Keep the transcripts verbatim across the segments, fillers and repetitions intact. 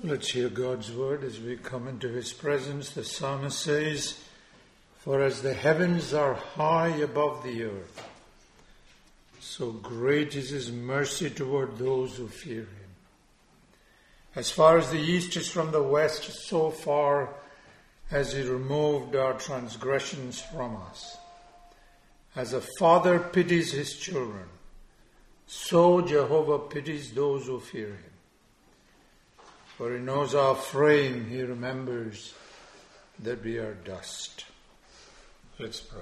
Let's hear God's word as we come into His presence. The psalmist says, "For as the heavens are high above the earth, so great is His mercy toward those who fear Him. As far as the east is from the west, so far has He removed our transgressions from us. As a father pities his children, so Jehovah pities those who fear Him. For He knows our frame, He remembers that we are dust." Let's pray.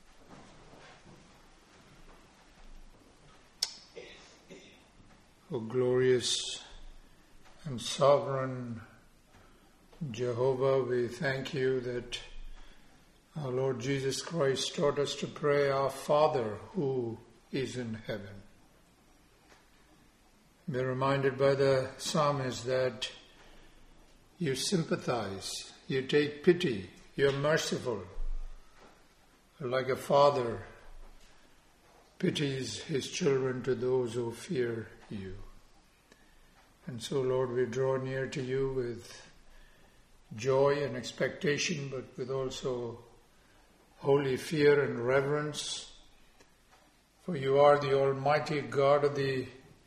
O glorious and sovereign Jehovah, we thank You that our Lord Jesus Christ taught us to pray, "Our Father who is in heaven." We're reminded by the psalmist that You sympathize, You take pity, You're merciful, like a father pities his children to those who fear You. And so, Lord, we draw near to You with joy and expectation, but with also holy fear and reverence. For You are the Almighty God of the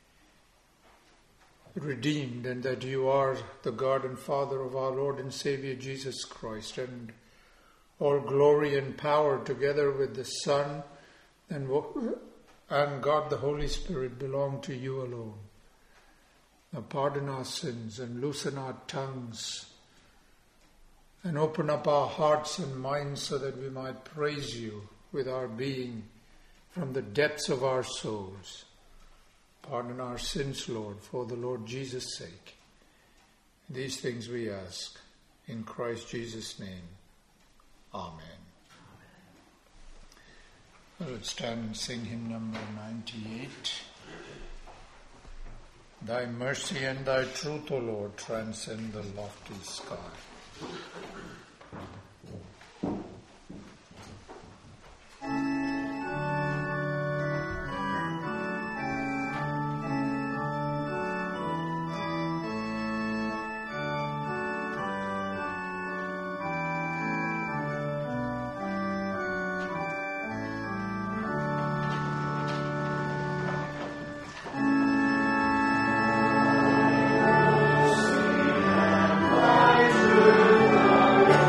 redeemed, and that You are the God and Father of our Lord and Savior Jesus Christ, and all glory and power together with the Son and, and God the Holy Spirit belong to You alone. Now pardon our sins and loosen our tongues and open up our hearts and minds so that we might praise You with our being from the depths of our souls. Pardon our sins, Lord, for the Lord Jesus' sake. These things we ask in Christ Jesus' name. Amen. Well, let's stand and sing hymn number ninety-eight. Thy mercy and Thy truth, O Lord, transcend the lofty sky. Thy truth,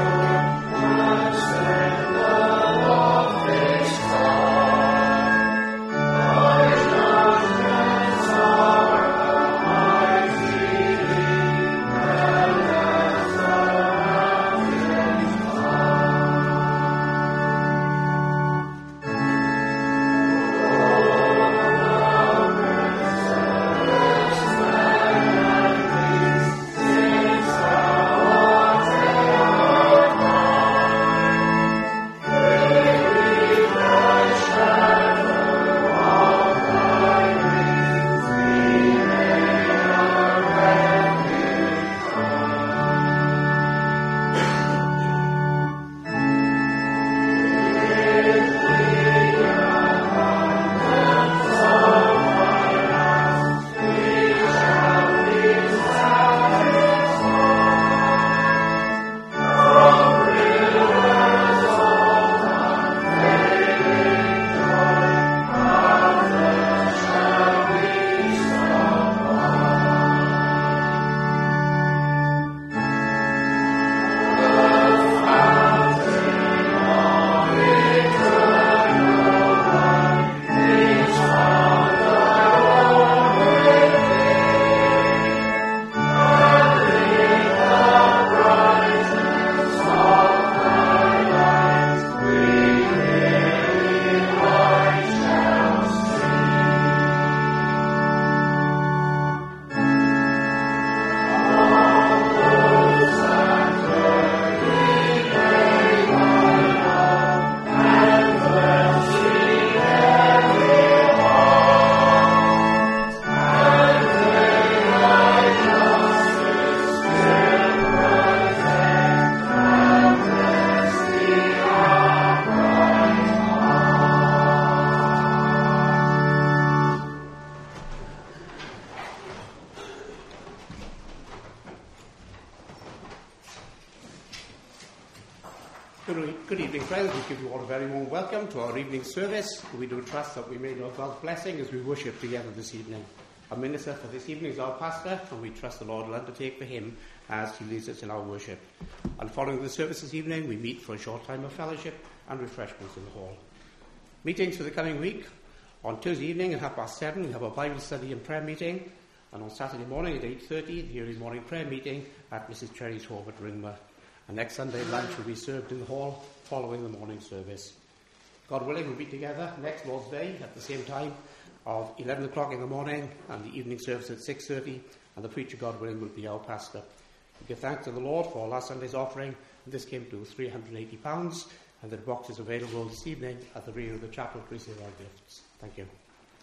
Good, good evening, friends. We give you all a very warm welcome to our evening service. We do trust that we may know God's blessing as we worship together this evening. Our minister for this evening is our pastor, and we trust the Lord will undertake for him as he leads us in our worship. And following the service this evening, we meet for a short time of fellowship and refreshments in the hall. Meetings for the coming week. On Tuesday evening at half past seven, we have a Bible study and prayer meeting. And on Saturday morning at eight thirty, the early morning prayer meeting at Missus Cherry's home at Ringmer. And next Sunday, lunch will be served in the hall following the morning service. God willing, we'll be together next Lord's Day at the same time of eleven o'clock in the morning and the evening service at six thirty. And the preacher, God willing, will be our pastor. We give thanks to the Lord for last Sunday's offering. And this came to three hundred eighty pounds. And the box is available this evening at the rear of the chapel to receive our gifts. Thank you.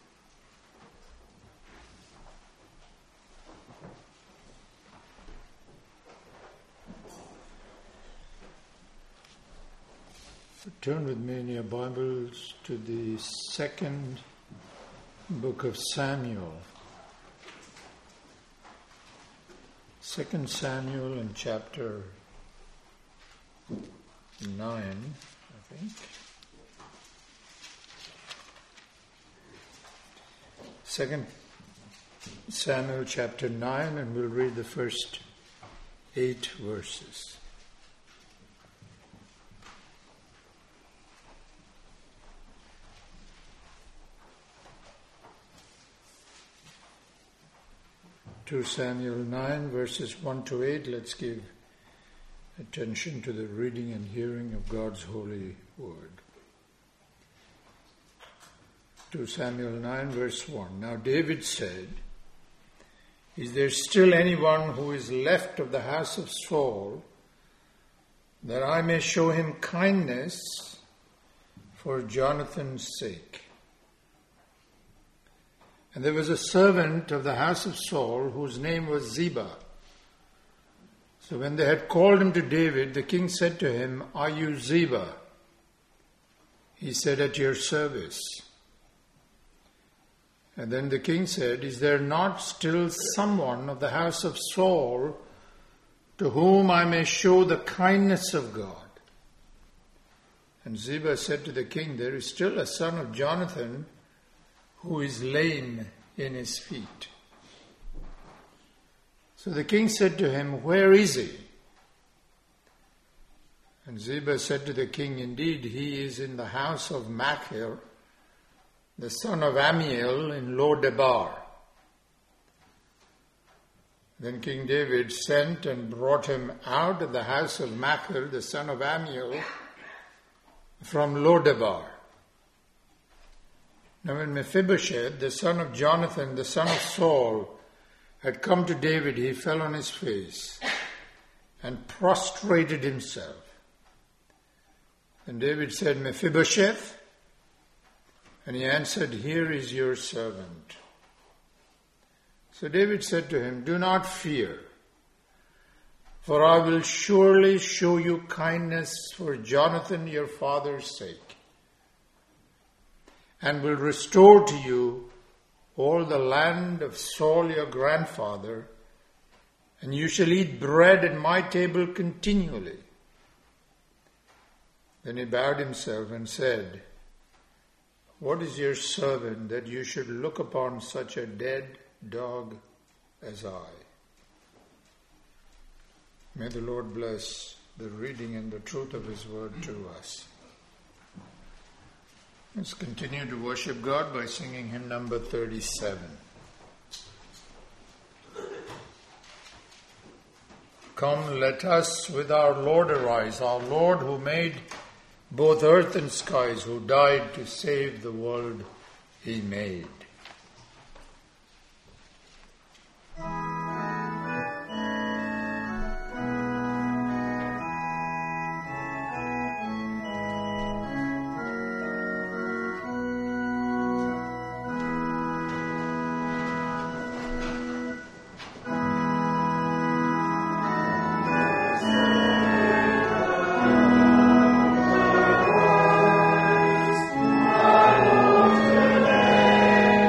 Turn with me in your Bibles to the second book of Samuel. Second Samuel in chapter nine, I think. Second Samuel chapter nine, and we'll read the first eight verses. Second Samuel nine, verses one to eight. Let's give attention to the reading and hearing of God's holy word. Second Samuel nine, verse one. Now David said, "Is there still anyone who is left of the house of Saul, that I may show him kindness for Jonathan's sake?" And there was a servant of the house of Saul whose name was Ziba. So when they had called him to David, the king said to him, "Are you Ziba?" He said, "At your service." And then the king said, "Is there not still someone of the house of Saul to whom I may show the kindness of God?" And Ziba said to the king, "There is still a son of Jonathan who is lame in his feet." So the king said to him, "Where is he?" And Ziba said to the king, "Indeed, he is in the house of Machir, the son of Ammiel, in Lo-debar." Then King David sent and brought him out of the house of Machir, the son of Ammiel, from Lo-debar. Now when Mephibosheth, the son of Jonathan, the son of Saul, had come to David, he fell on his face and prostrated himself. And David said, "Mephibosheth?" And he answered, "Here is your servant." So David said to him, "Do not fear, for I will surely show you kindness for Jonathan your father's sake, and will restore to you all the land of Saul your grandfather, and you shall eat bread at my table continually." Then he bowed himself and said, "What is your servant that you should look upon such a dead dog as I?" May the Lord bless the reading and the truth of his word to us. Let's continue to worship God by singing hymn number thirty-seven. Come, let us with our Lord arise, our Lord who made both earth and skies, who died to save the world he made. Amen.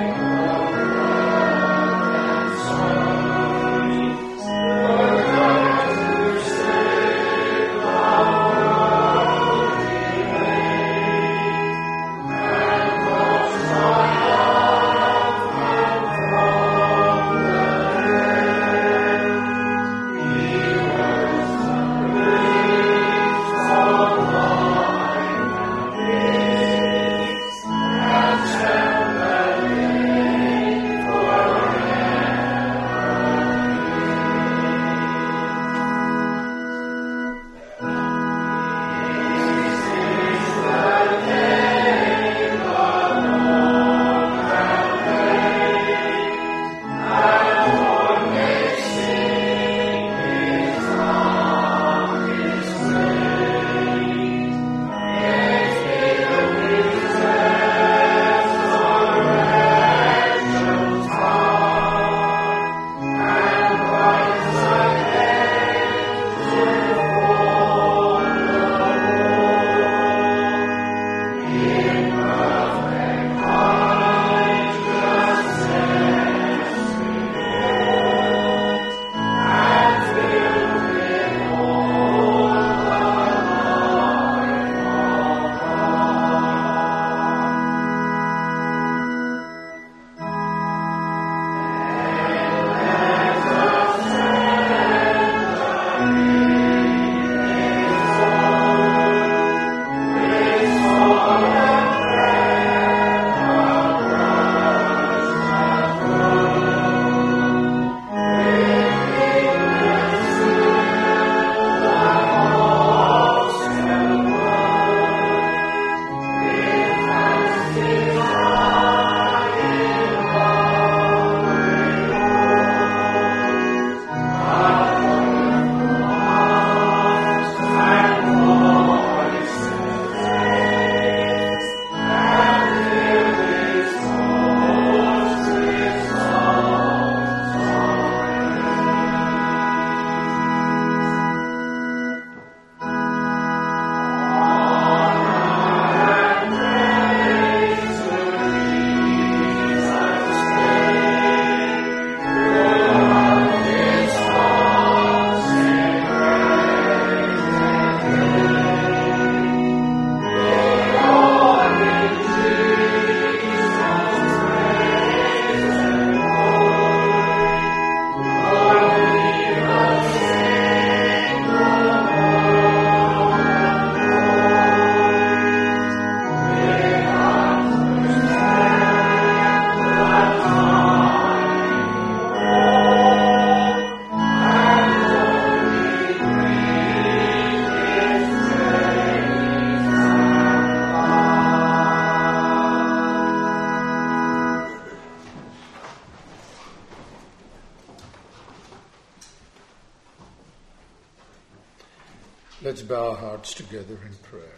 Let's bow our hearts together in prayer.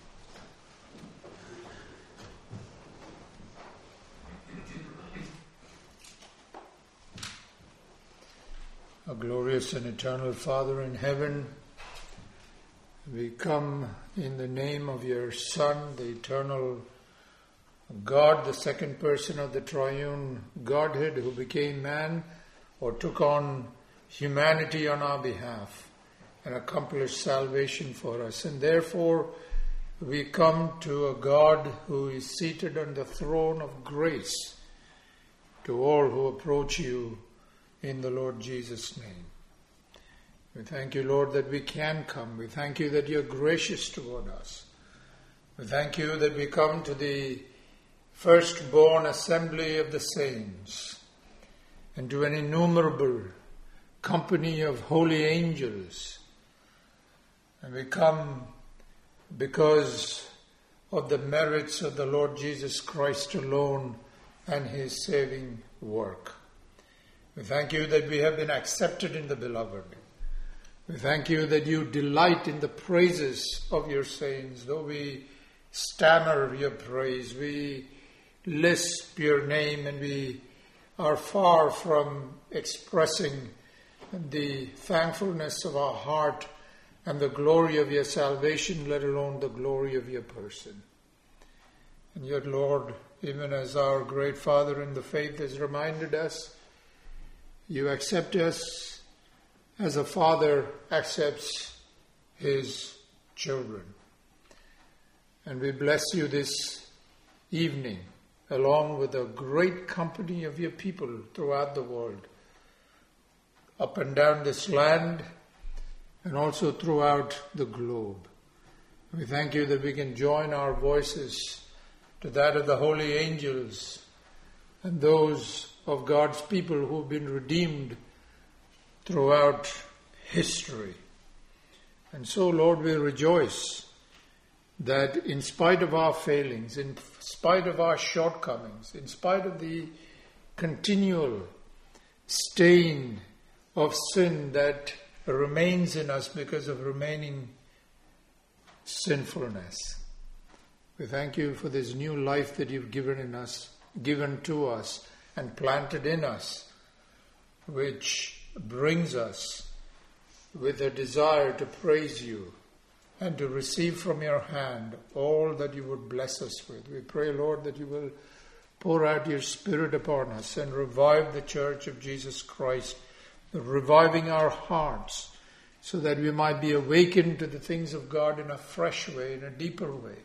Our glorious and eternal Father in heaven, we come in the name of your Son, the eternal God, the second person of the triune Godhead, who became man or took on humanity on our behalf and accomplished salvation for us. And therefore, we come to a God who is seated on the throne of grace to all who approach you in the Lord Jesus' name. We thank you, Lord, that we can come. We thank you that you're gracious toward us. We thank you that we come to the firstborn assembly of the saints and to an innumerable company of holy angels. And we come because of the merits of the Lord Jesus Christ alone and his saving work. We thank you that we have been accepted in the Beloved. We thank you that you delight in the praises of your saints. Though we stammer your praise, we lisp your name, and we are far from expressing the thankfulness of our heart and the glory of your salvation, let alone the glory of your person. And yet, Lord, even as our great Father in the faith has reminded us, you accept us as a father accepts his children. And we bless you this evening, along with a great company of your people throughout the world, up and down this land, and also throughout the globe. We thank you that we can join our voices to that of the holy angels and those of God's people who've been redeemed throughout history. And so, Lord, we rejoice that in spite of our failings, in spite of our shortcomings, in spite of the continual stain of sin that remains in us because of remaining sinfulness, we thank you for this new life that you've given in us, given to us, and planted in us, which brings us with a desire to praise you and to receive from your hand all that you would bless us with. We pray, Lord, that you will pour out your Spirit upon us and revive the Church of Jesus Christ, reviving our hearts so that we might be awakened to the things of God in a fresh way, in a deeper way.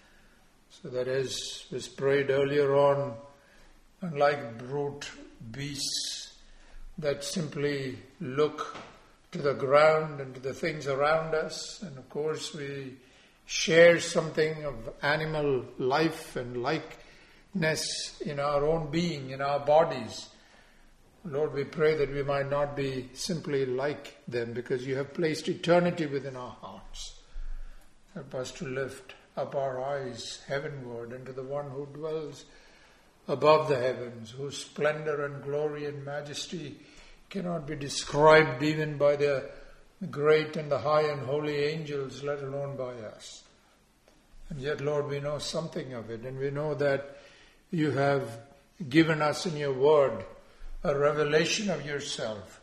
So that, as was prayed earlier on, unlike brute beasts that simply look to the ground and to the things around us, and of course we share something of animal life and likeness in our own being, in our bodies. Lord, we pray that we might not be simply like them, because you have placed eternity within our hearts. Help us to lift up our eyes heavenward and to the one who dwells above the heavens, whose splendor and glory and majesty cannot be described even by the great and the high and holy angels, let alone by us. And yet, Lord, we know something of it, and we know that you have given us in your word a revelation of yourself,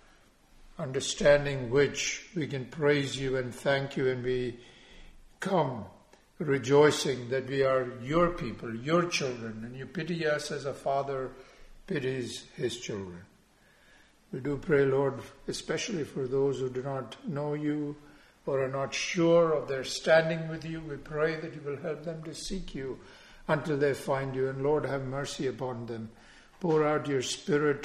understanding which we can praise you and thank you, and we come rejoicing that we are your people, your children, and you pity us as a father pities his children. We do pray, Lord, especially for those who do not know you or are not sure of their standing with you. We pray that you will help them to seek you until they find you. And Lord, have mercy upon them. Pour out your Spirit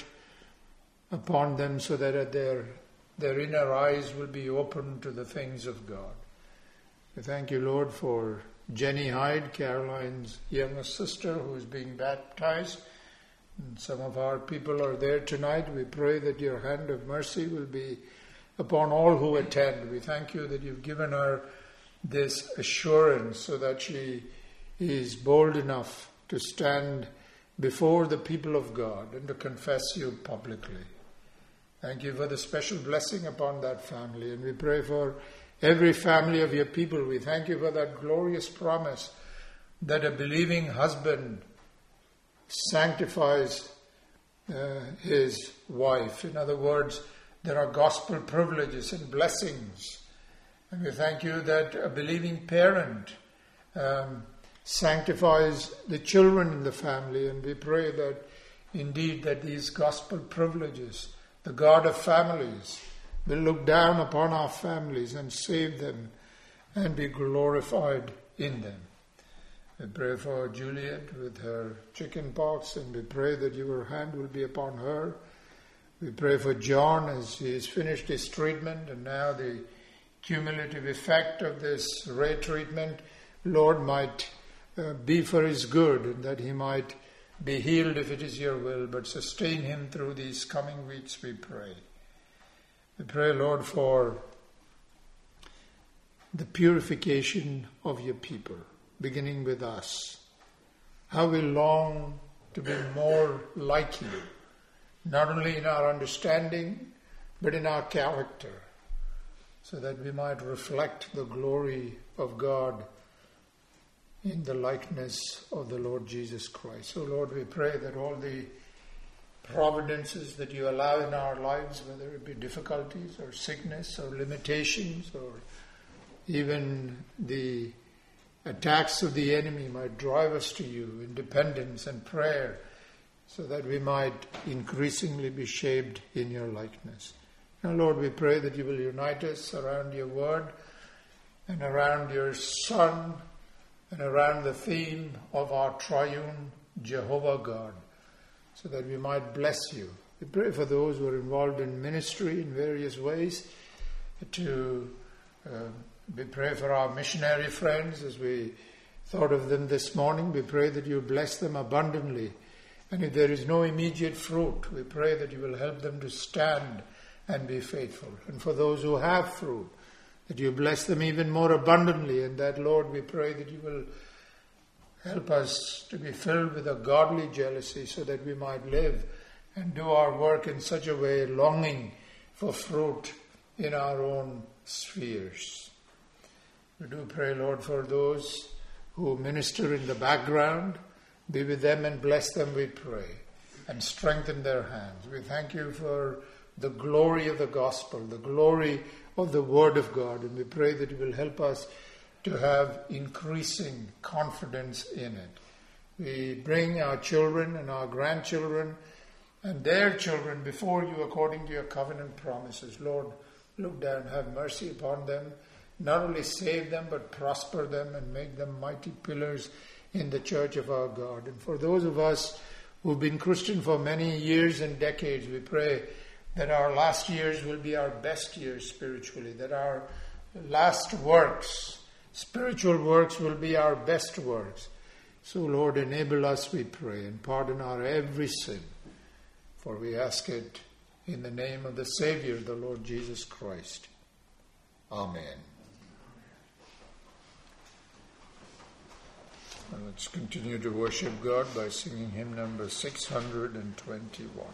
upon them so that their, their inner eyes will be open to the things of God. We thank you, Lord, for Jenny Hyde, Caroline's younger sister, who is being baptized. And some of our people are there tonight. We pray that your hand of mercy will be upon all who attend. We thank you that you've given her this assurance so that she is bold enough to stand before the people of God and to confess you publicly. Thank you for the special blessing upon that family. And we pray for every family of your people. We thank you for that glorious promise that a believing husband sanctifies uh, his wife. In other words, there are gospel privileges and blessings. And we thank you that a believing parent um, sanctifies the children in the family. And we pray that indeed that these gospel privileges, the God of families, will look down upon our families and save them and be glorified in them. We pray for Juliet with her chicken pox, and we pray that your hand will be upon her. We pray for John as he has finished his treatment, and now the cumulative effect of this ray treatment, Lord, might uh, be for his good, and that he might be healed if it is your will, but sustain him through these coming weeks, we pray. We pray, Lord, for the purification of your people, beginning with us. How we long to be more like you, not only in our understanding, but in our character, so that we might reflect the glory of God in the likeness of the Lord Jesus Christ. So, Lord, we pray that all the providences that you allow in our lives, whether it be difficulties or sickness or limitations or even the attacks of the enemy, might drive us to you in dependence and prayer, so that we might increasingly be shaped in your likeness. Now, Lord, we pray that you will unite us around your word and around your Son and around the theme of our triune Jehovah God, so that we might bless you. We pray for those who are involved in ministry in various ways. To uh, we pray for our missionary friends as we thought of them this morning. We pray that you bless them abundantly. And if there is no immediate fruit, we pray that you will help them to stand and be faithful. And for those who have fruit, that you bless them even more abundantly. And that, Lord, we pray that you will help us to be filled with a godly jealousy, so that we might live and do our work in such a way, longing for fruit in our own spheres. We do pray, Lord, for those who minister in the background. Be with them and bless them, we pray, and strengthen their hands. We thank you for the glory of the gospel, the glory of the word of God, and we pray that you will help us to have increasing confidence in it. We bring our children and our grandchildren and their children before you according to your covenant promises. Lord, look down, have mercy upon them. Not only save them, but prosper them and make them mighty pillars in the church of our God. And for those of us who've been Christian for many years and decades, we pray that our last years will be our best years spiritually, that our last works, spiritual works, will be our best works. So, Lord, enable us, we pray, and pardon our every sin, for we ask it in the name of the Savior, the Lord Jesus Christ. Amen. And let's continue to worship God by singing hymn number six hundred twenty-one.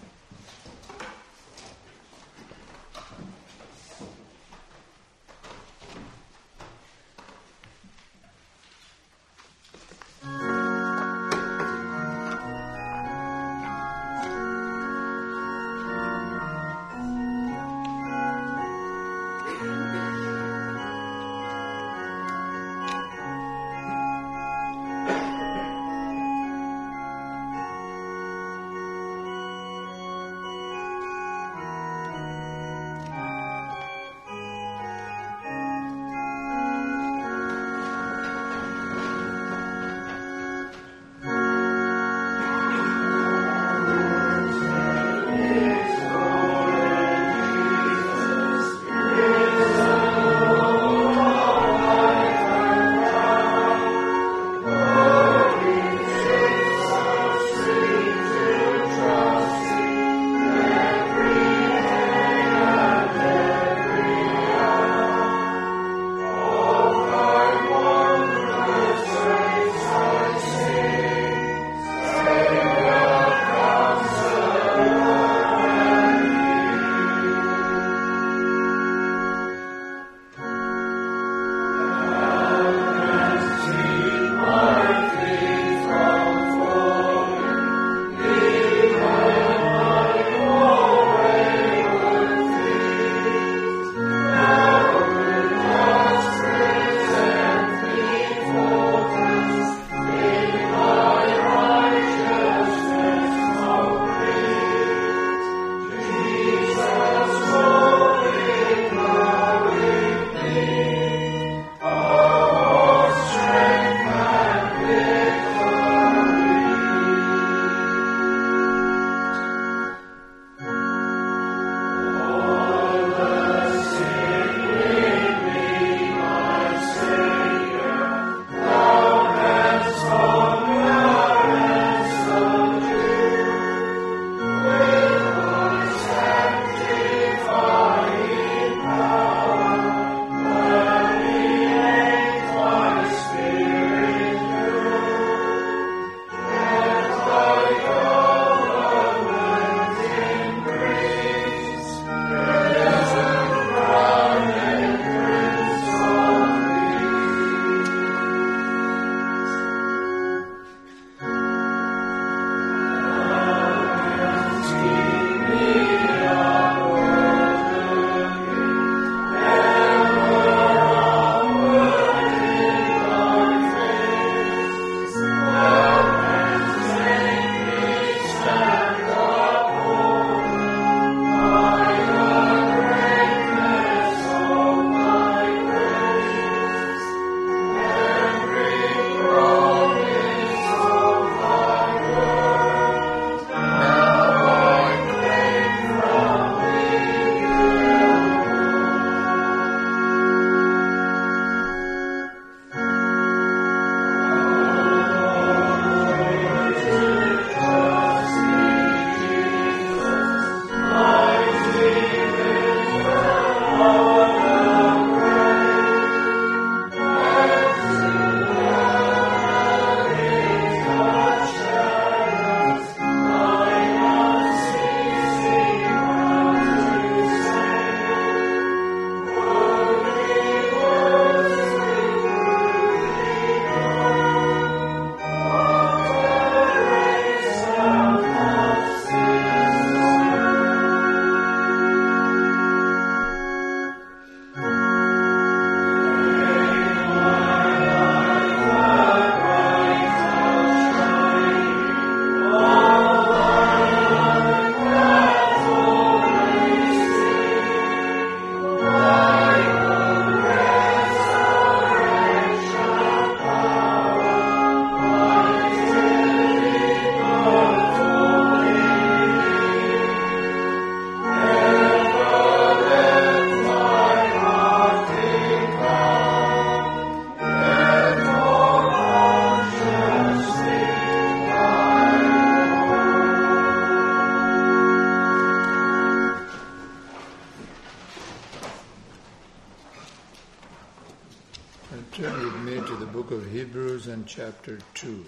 Turn with me to the book of Hebrews and chapter two.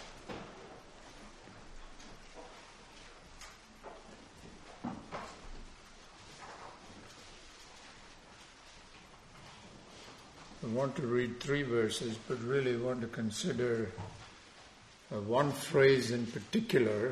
I want to read three verses, but really want to consider uh, one phrase in particular,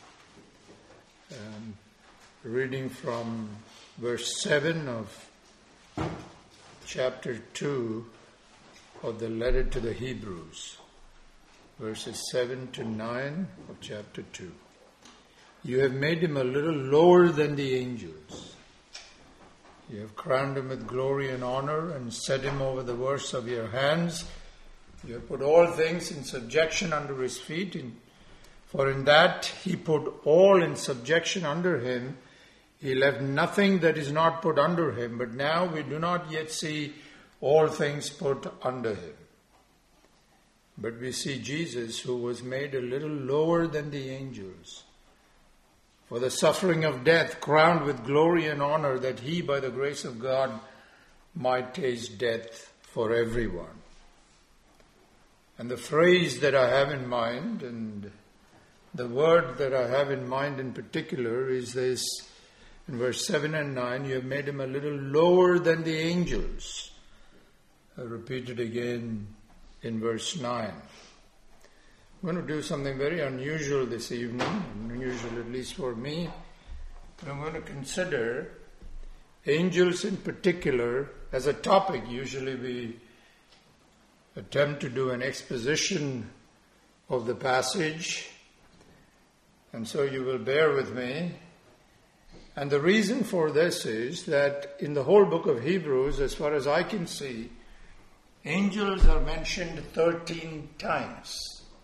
um, reading from verse seven of chapter two of the letter to the Hebrews, verses seven to nine of chapter two. You have made him a little lower than the angels. You have crowned him with glory and honor and set him over the works of your hands. You have put all things in subjection under his feet. In, for in that he put all in subjection under him. He left nothing that is not put under him. But now we do not yet see all things put under him. But we see Jesus, who was made a little lower than the angels, for the suffering of death, crowned with glory and honor, that he, by the grace of God, might taste death for everyone. And the phrase that I have in mind, and the word that I have in mind in particular, is this, in verse seven and nine, you have made him a little lower than the angels. I repeat it again in verse nine. I'm going to do something very unusual this evening, unusual at least for me. I'm going to consider angels in particular as a topic. Usually we attempt to do an exposition of the passage, and so you will bear with me. And the reason for this is that in the whole book of Hebrews, as far as I can see, angels are mentioned thirteen times,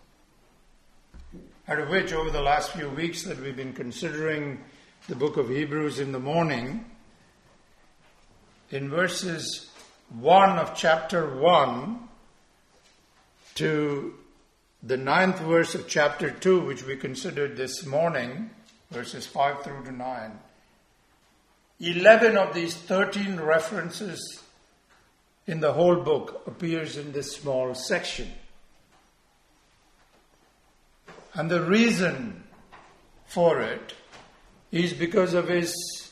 out of which over the last few weeks that we've been considering the book of Hebrews in the morning, in verses one of chapter one to the ninth verse of chapter two, which we considered this morning, verses five through to nine, eleven of these thirteen references in the whole book appears in this small section. And the reason for it is because of his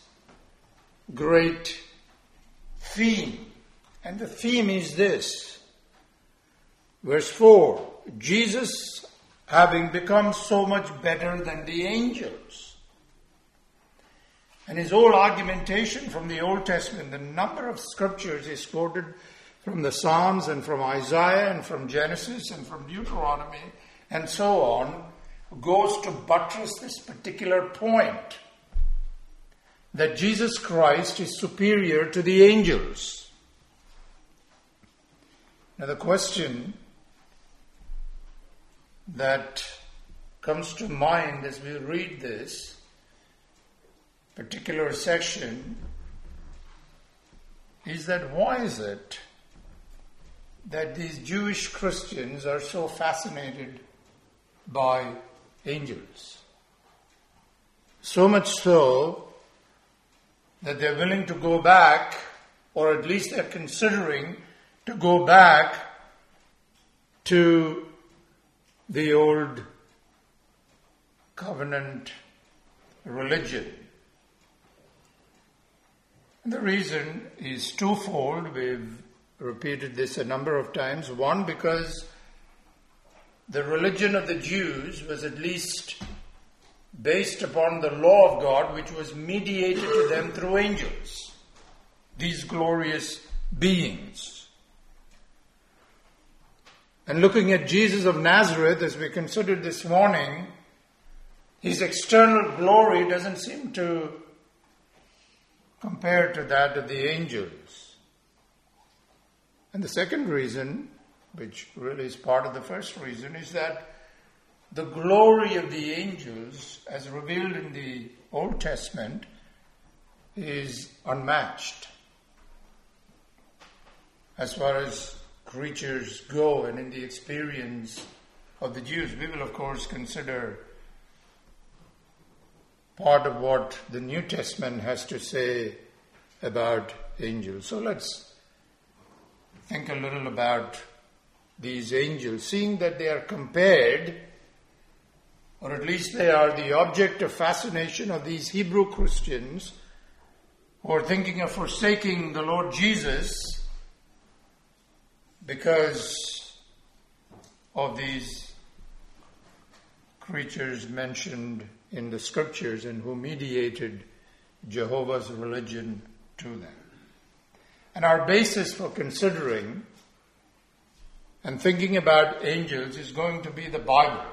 great theme. And the theme is this. Verse four, Jesus having become so much better than the angels. And his whole argumentation from the Old Testament, the number of scriptures is quoted from the Psalms and from Isaiah and from Genesis and from Deuteronomy and so on, goes to buttress this particular point, that Jesus Christ is superior to the angels. Now the question that comes to mind as we read this particular section is that why is it that these Jewish Christians are so fascinated by angels? So much so that they're willing to go back, or at least they're considering to go back to the old covenant religion. And the reason is twofold. We've repeated this a number of times. One, because the religion of the Jews was at least based upon the law of God, which was mediated to them through angels, these glorious beings. And looking at Jesus of Nazareth, as we considered this morning, his external glory doesn't seem to compare to that of the angels. And the second reason, which really is part of the first reason, is that the glory of the angels, as revealed in the Old Testament, is unmatched as far as creatures go and in the experience of the Jews. We will, of course, consider part of what the New Testament has to say about angels. So let's think a little about these angels, seeing that they are compared, or at least they are the object of fascination of these Hebrew Christians who are thinking of forsaking the Lord Jesus because of these creatures mentioned in the scriptures and who mediated Jehovah's religion to them. And our basis for considering and thinking about angels is going to be the Bible.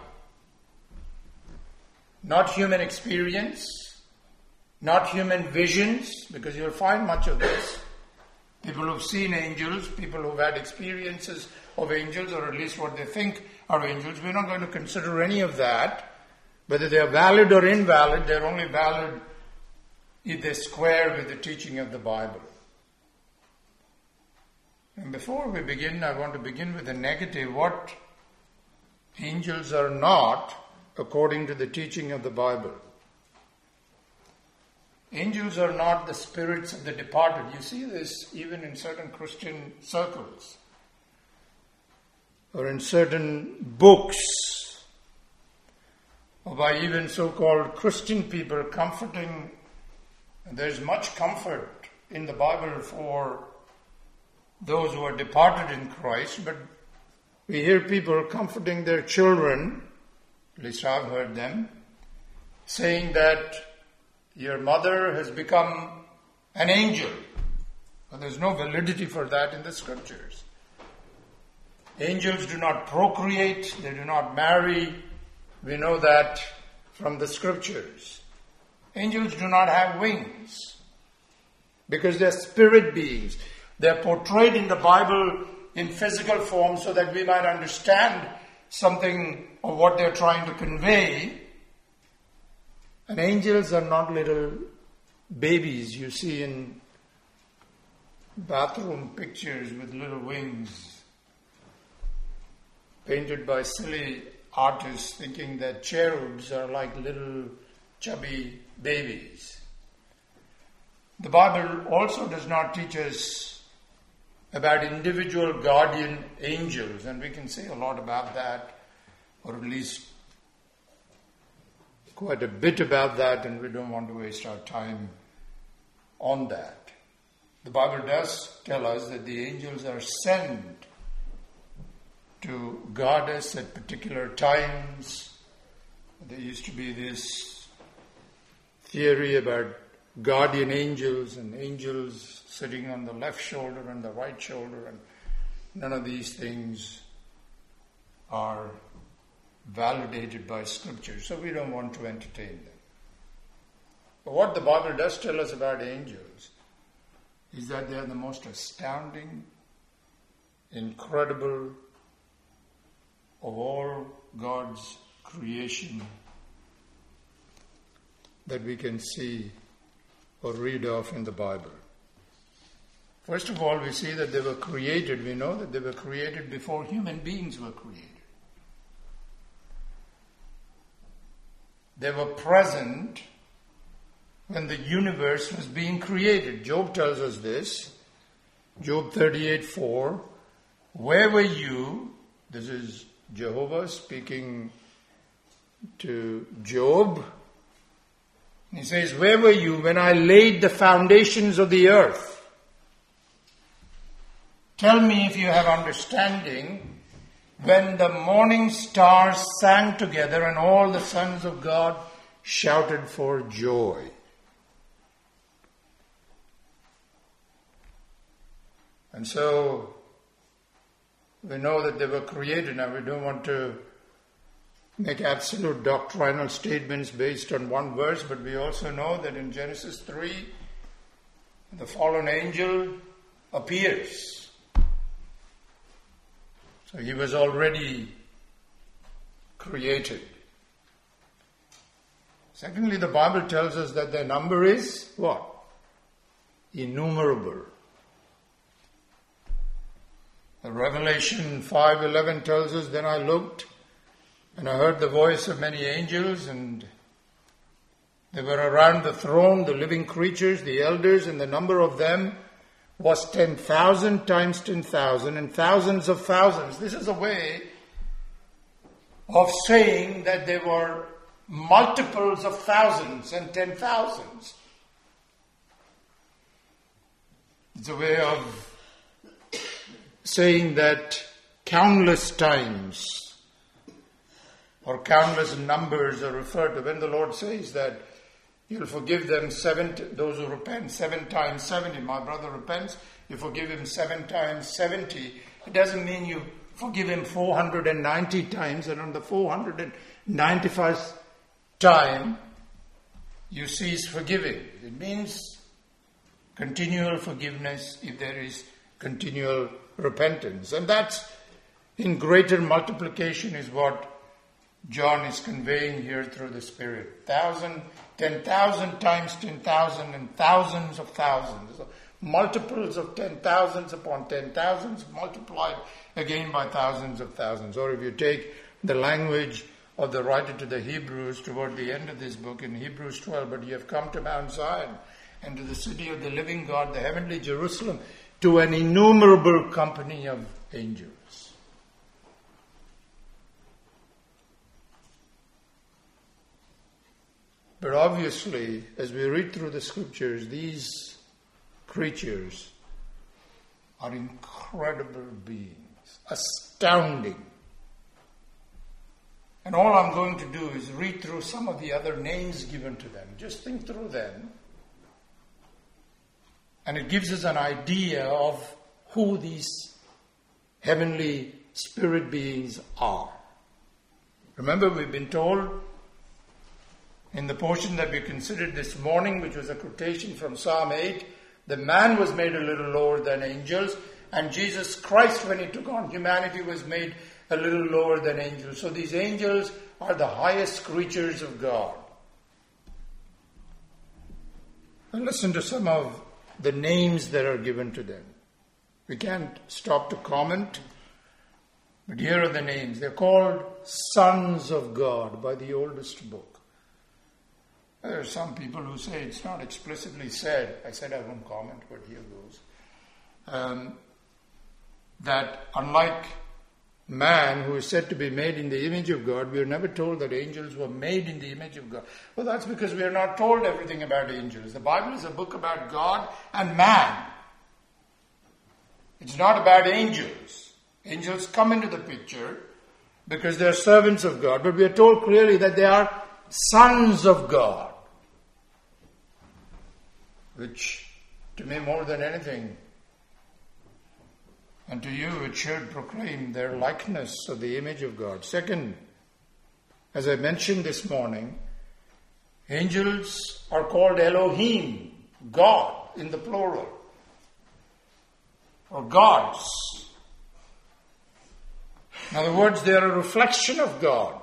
Not human experience, not human visions, because you'll find much of this. People who've seen angels, people who've had experiences of angels, or at least what they think are angels. We're not going to consider any of that. Whether they are valid or invalid, they're only valid if they square with the teaching of the Bible. And before we begin, I want to begin with the negative. What angels are not according to the teaching of the Bible. Angels are not the spirits of the departed. You see this even in certain Christian circles or in certain books, or by even so-called Christian people comforting. There's much comfort in the Bible for those who are departed in Christ, but we hear people comforting their children, at least I've heard them, saying that your mother has become an angel. Well, there's no validity for that in the scriptures. Angels do not procreate, they do not marry. We know that from the scriptures. Angels do not have wings because they're spirit beings. They're portrayed in the Bible in physical form so that we might understand something of what they're trying to convey. And angels are not little babies you see in bathroom pictures with little wings, painted by silly artists thinking that cherubs are like little chubby babies. The Bible also does not teach us about individual guardian angels, and we can say a lot about that, or at least quite a bit about that, and we don't want to waste our time on that. The Bible does tell us that the angels are sent to guard us at particular times. There used to be this theory about guardian angels and angels sitting on the left shoulder and the right shoulder, and none of these things are validated by Scripture, so we don't want to entertain them. But what the Bible does tell us about angels is that they are the most astounding, incredible of all God's creation that we can see or read of in the Bible. First of all, we see that they were created. We know that they were created before human beings were created. They were present when the universe was being created. Job tells us this. Job thirty-eight four. Where were you? This is Jehovah speaking to Job. He says, where were you when I laid the foundations of the earth? Tell me if you have understanding. When the morning stars sang together and all the sons of God shouted for joy. And so we know that they were created. Now we don't want to make absolute doctrinal statements based on one verse, but we also know that in Genesis three, the fallen angel appears. So he was already created. Secondly, the Bible tells us that their number is what? Innumerable. The Revelation five eleven tells us, then I looked and I heard the voice of many angels, and they were around the throne, the living creatures, the elders, and the number of them was ten thousand times ten thousand and thousands of thousands. This is a way of saying that there were multiples of thousands and ten thousands. It's a way of saying that countless times or countless numbers are referred to. When the Lord says that you'll forgive them seven, those who repent, seven times seventy. My brother repents, you forgive him seven times seventy. It doesn't mean you forgive him four hundred ninety times, and on the four hundred ninety-first time you cease forgiving. It means continual forgiveness if there is continual repentance. And that's in greater multiplication is what John is conveying here through the Spirit. Thousand, ten thousand times ten thousand and thousands of thousands. So multiples of ten thousands upon ten thousands multiplied again by thousands of thousands. Or if you take the language of the writer to the Hebrews toward the end of this book in Hebrews twelve, but you have come to Mount Zion and to the city of the living God, the heavenly Jerusalem, to an innumerable company of angels. But obviously, as we read through the scriptures, these creatures are incredible beings, astounding. And all I'm going to do is read through some of the other names given to them. Just think through them. And it gives us an idea of who these heavenly spirit beings are. Remember, we've been told in the portion that we considered this morning, which was a quotation from Psalm eight, the man was made a little lower than angels, and Jesus Christ, when he took on humanity, was made a little lower than angels. So these angels are the highest creatures of God. And listen to some of the names that are given to them. We can't stop to comment, but here are the names. They're called sons of God by the oldest book. There are some people who say it's not explicitly said. I said I won't comment, but here goes. Um, that unlike man, who is said to be made in the image of God, we are never told that angels were made in the image of God. Well, that's because we are not told everything about angels. The Bible is a book about God and man. It's not about angels. Angels come into the picture because they are servants of God, but we are told clearly that they are sons of God, which to me more than anything, and to you it should proclaim their likeness of the image of God. Second, as I mentioned this morning, angels are called Elohim, God in the plural, or gods. In other words, they are a reflection of God.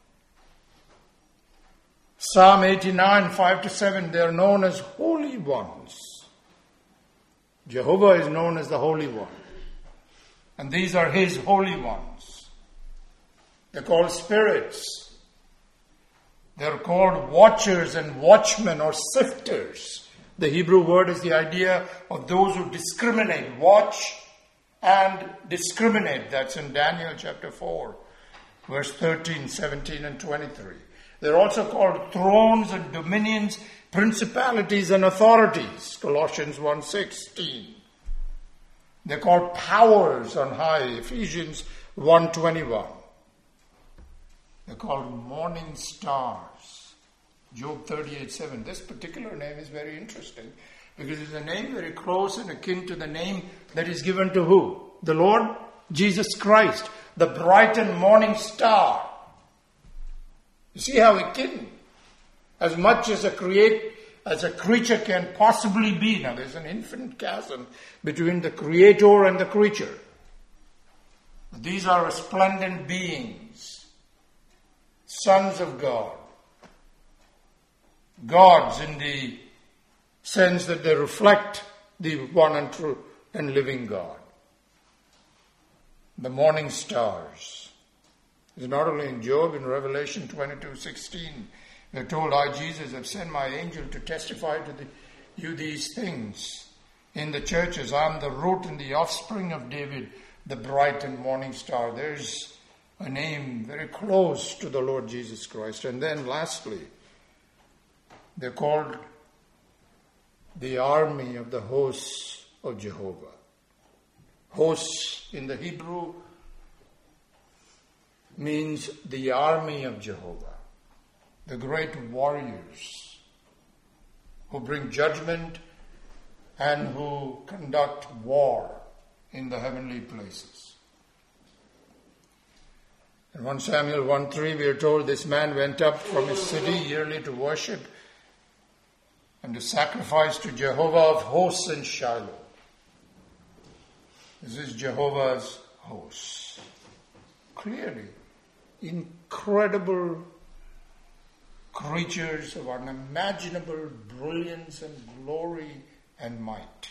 Psalm eighty-nine, five to seven, they are known as holy ones. Jehovah is known as the Holy One. And these are His holy ones. They're called spirits. They're called watchers and watchmen or sifters. The Hebrew word is the idea of those who discriminate, watch and discriminate. That's in Daniel chapter four, verse thirteen, seventeen and twenty-three. They're also called thrones and dominions, principalities and authorities. Colossians one sixteen. They're called powers on high. Ephesians one twenty-one. They're called morning stars. Job thirty-eight seven. This particular name is very interesting because it's a name very close and akin to the name that is given to who? The Lord Jesus Christ, the bright and morning star. You see how akin, as much as a create as a creature can possibly be. Now there's an infinite chasm between the creator and the creature. These are resplendent beings, sons of God. Gods in the sense that they reflect the one and true and living God. The morning stars. It's not only in Job, in Revelation twenty-two sixteen, we're told, I, Jesus, have sent my angel to testify to the, you these things in the churches. I'm the root and the offspring of David, the bright and morning star. There's a name very close to the Lord Jesus Christ. And then lastly, they're called the army of the hosts of Jehovah. Hosts in the Hebrew means the army of Jehovah, the great warriors who bring judgment and who conduct war in the heavenly places. In First Samuel one three, we are told this man went up from his city yearly to worship and to sacrifice to Jehovah of hosts in Shiloh. This is Jehovah's hosts. Clearly, incredible creatures of unimaginable brilliance and glory and might.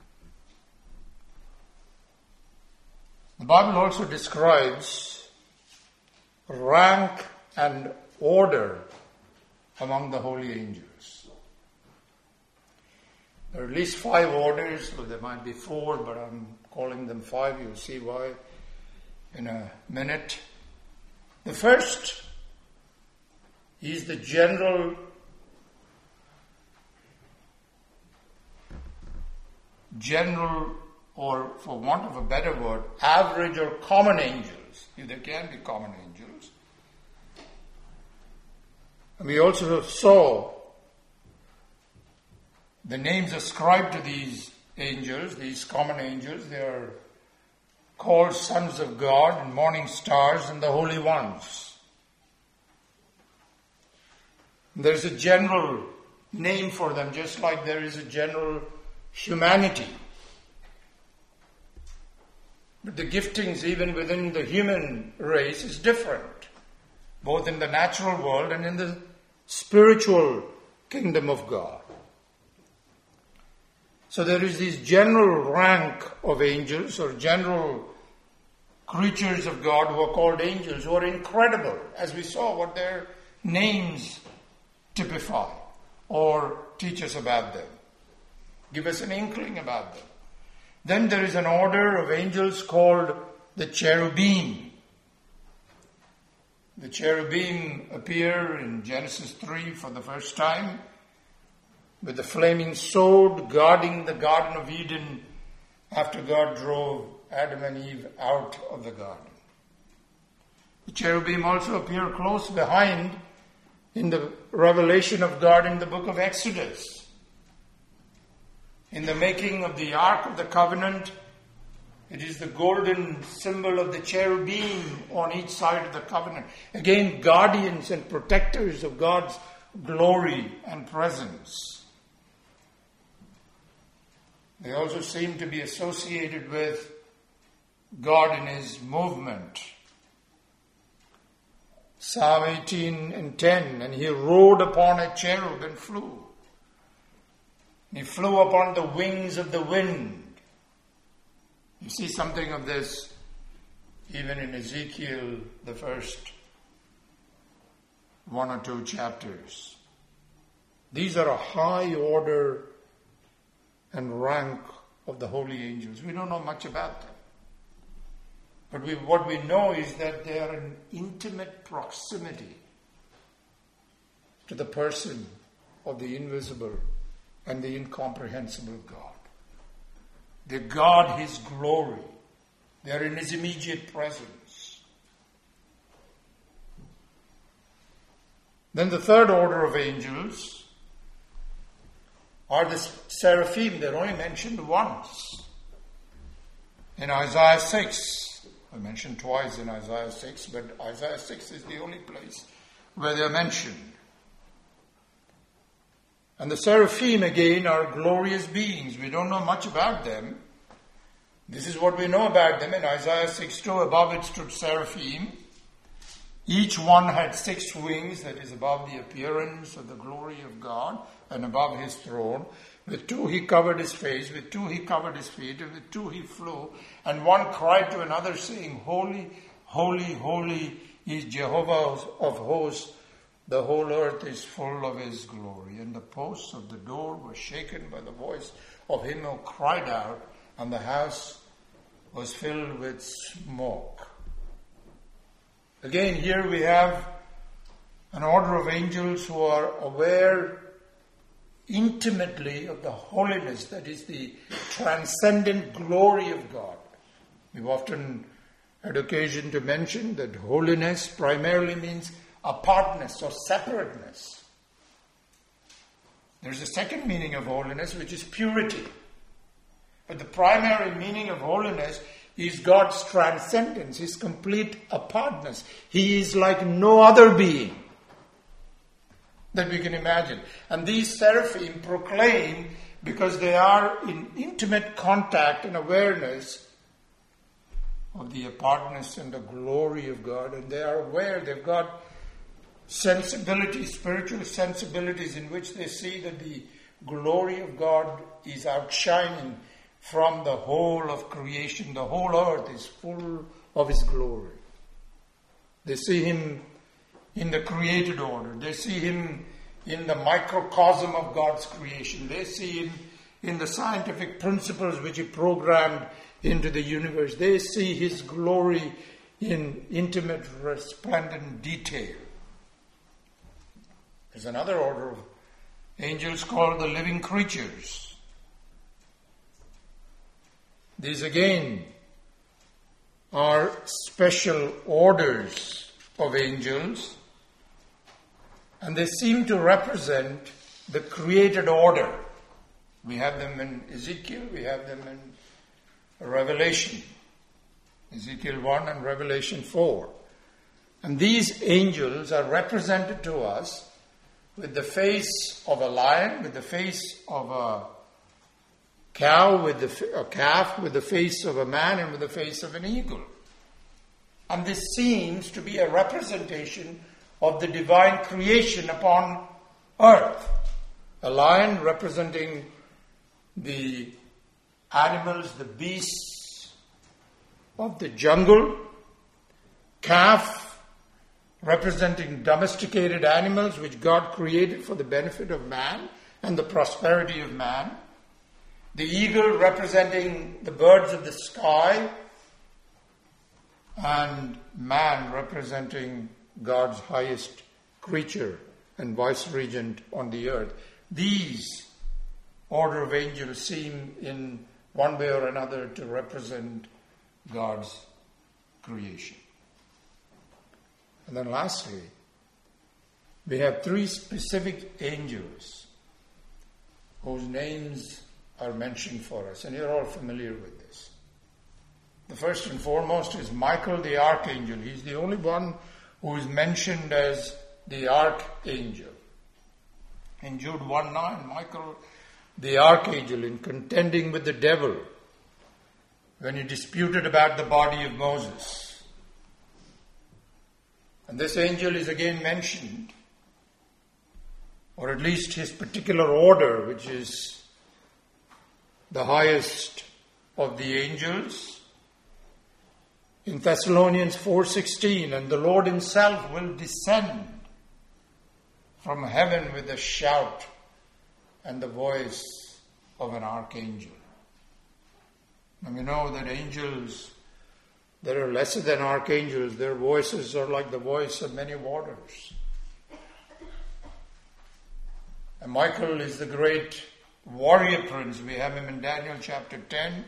The Bible also describes rank and order among the holy angels. There are at least five orders, or there might be four, but I'm calling them five. You'll see why in a minute. The first is the general general or, for want of a better word, average or common angels. There can be common angels. And we also saw the names ascribed to these angels, these common angels. They are called sons of God and morning stars and the holy ones. There's a general name for them, just like there is a general humanity. But the giftings even within the human race is different, both in the natural world and in the spiritual kingdom of God. So there is this general rank of angels or general creatures of God who are called angels, who are incredible, as we saw what their names typify or teach us about them, give us an inkling about them. Then there is an order of angels called the cherubim. The cherubim appear in Genesis three for the first time, with the flaming sword guarding the Garden of Eden after God drove Adam and Eve out of the garden. The cherubim also appear close behind in the revelation of God in the book of Exodus. In the making of the Ark of the Covenant, it is the golden symbol of the cherubim on each side of the covenant. Again, guardians and protectors of God's glory and presence. They also seem to be associated with God in his movement. Psalm eighteen and ten, and he rode upon a cherub and flew. He flew upon the wings of the wind. You see something of this even in Ezekiel, the first one or two chapters. These are a high order and rank of the holy angels. We don't know much about them. But we, what we know is that they are in intimate proximity to the person of the invisible and the incomprehensible God. They guard his glory. They are in his immediate presence. Then the third order of angels are the seraphim. They're only mentioned once in Isaiah six. I mentioned twice in Isaiah six, but Isaiah six is the only place where they're mentioned. And the seraphim, again, are glorious beings. We don't know much about them. This is what we know about them in Isaiah six two. Above it stood seraphim. Each one had six wings, that is above the appearance of the glory of God and above his throne. With two he covered his face, with two he covered his feet, and with two he flew. And one cried to another, saying, Holy, holy, holy is Jehovah of hosts. the whole earth is full of his glory. And the posts of the door were shaken by the voice of him who cried out, and the house was filled with smoke. Again, here we have an order of angels who are aware intimately of the holiness, that is the transcendent glory of God. We've often had occasion to mention that holiness primarily means apartness or separateness. There's a second meaning of holiness, which is purity. But the primary meaning of holiness is God's transcendence, His complete apartness. He is like no other being that we can imagine. And these seraphim proclaim, because they are in intimate contact and awareness of the apartness and the glory of God, and they are aware, they've got sensibilities, spiritual sensibilities in which they see that the glory of God is outshining from the whole of creation. The whole earth is full of His glory. They see Him in the created order. They see Him in the microcosm of God's creation. They see Him in the scientific principles which He programmed into the universe. They see His glory in intimate, resplendent detail. There's another order of angels called the living creatures. These again are special orders of angels, and they seem to represent the created order. We have them in Ezekiel, we have them in Revelation, Ezekiel one and Revelation four. And these angels are represented to us with the face of a lion, with the face of a cow, with the, a calf, with the face of a man, and with the face of an eagle. And this seems to be a representation of the divine creation upon earth. A lion representing the animals, the beasts of the jungle. Calf representing domesticated animals which God created for the benefit of man and the prosperity of man. The eagle representing the birds of the sky, and man representing God's highest creature and vice-regent on the earth. These order of angels seem in one way or another to represent God's creation. And then lastly, we have three specific angels whose names are mentioned for us, and you're all familiar with this. The first and foremost is Michael the Archangel. He's the only one who is mentioned as the Archangel. In Jude one nine, Michael the Archangel, in contending with the devil when he disputed about the body of Moses. And this angel is again mentioned, or at least his particular order, which is the highest of the angels, in Thessalonians four sixteen, and the Lord Himself will descend from heaven with a shout and the voice of an archangel. And we know that angels that are lesser than archangels, their voices are like the voice of many waters. And Michael is the great warrior prince. We have him in Daniel chapter ten.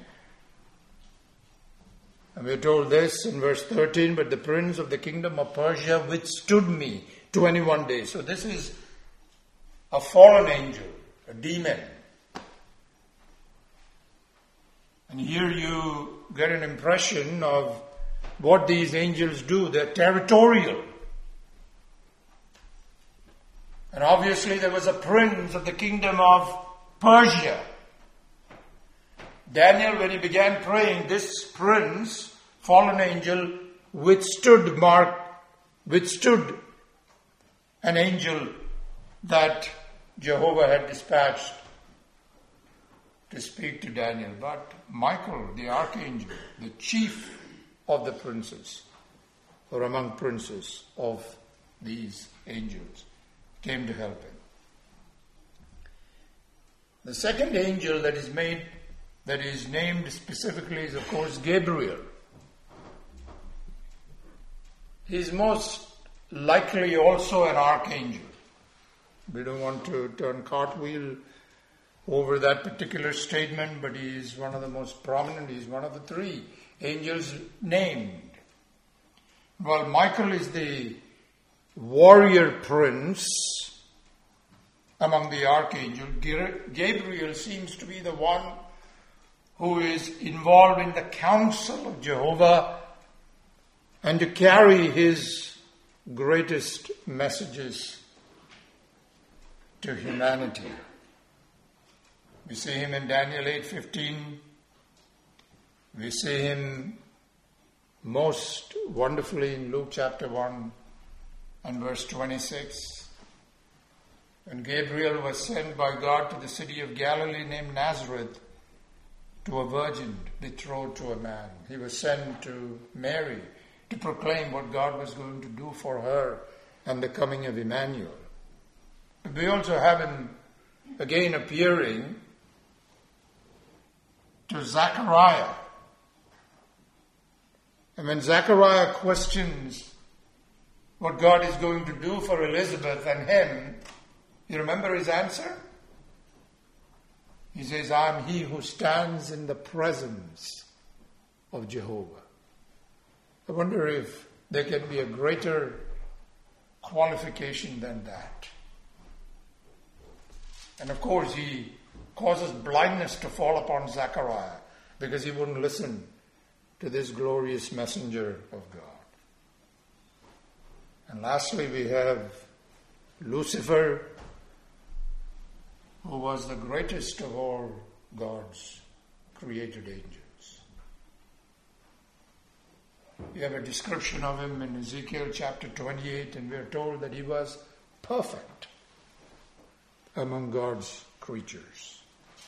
And we're told this in verse thirteen, but the prince of the kingdom of Persia withstood me twenty-one days. So this is a fallen angel, a demon. And here you get an impression of what these angels do. They're territorial. And obviously there was a prince of the kingdom of Persia. Daniel, when he began praying, this prince, fallen angel, withstood Mark, withstood an angel that Jehovah had dispatched to speak to Daniel. But Michael, the archangel, the chief of the princes, or among princes of these angels, came to help him. The second angel that is made, that is named specifically is, of course, Gabriel. He is most likely also an archangel. We don't want to turn cartwheel over that particular statement, but he is one of the most prominent. He is one of the three angels named. While Michael is the warrior prince among the archangels, Gabriel seems to be the one who is involved in the counsel of Jehovah and to carry his greatest messages to humanity. We see him in Daniel eight fifteen. We see him most wonderfully in Luke chapter one and verse twenty-six. When Gabriel was sent by God to the city of Galilee named Nazareth to a virgin betrothed to a man. He was sent to Mary to proclaim what God was going to do for her and the coming of Emmanuel. But we also have him again appearing to Zechariah. And when Zechariah questions what God is going to do for Elizabeth and him, you remember his answer? He says, I am he who stands in the presence of Jehovah. I wonder if there can be a greater qualification than that. And of course, he causes blindness to fall upon Zechariah because he wouldn't listen to this glorious messenger of God. And lastly, we have Lucifer, who was the greatest of all God's created angels. We have a description of him in Ezekiel chapter twenty-eight, and we are told that he was perfect among God's creatures.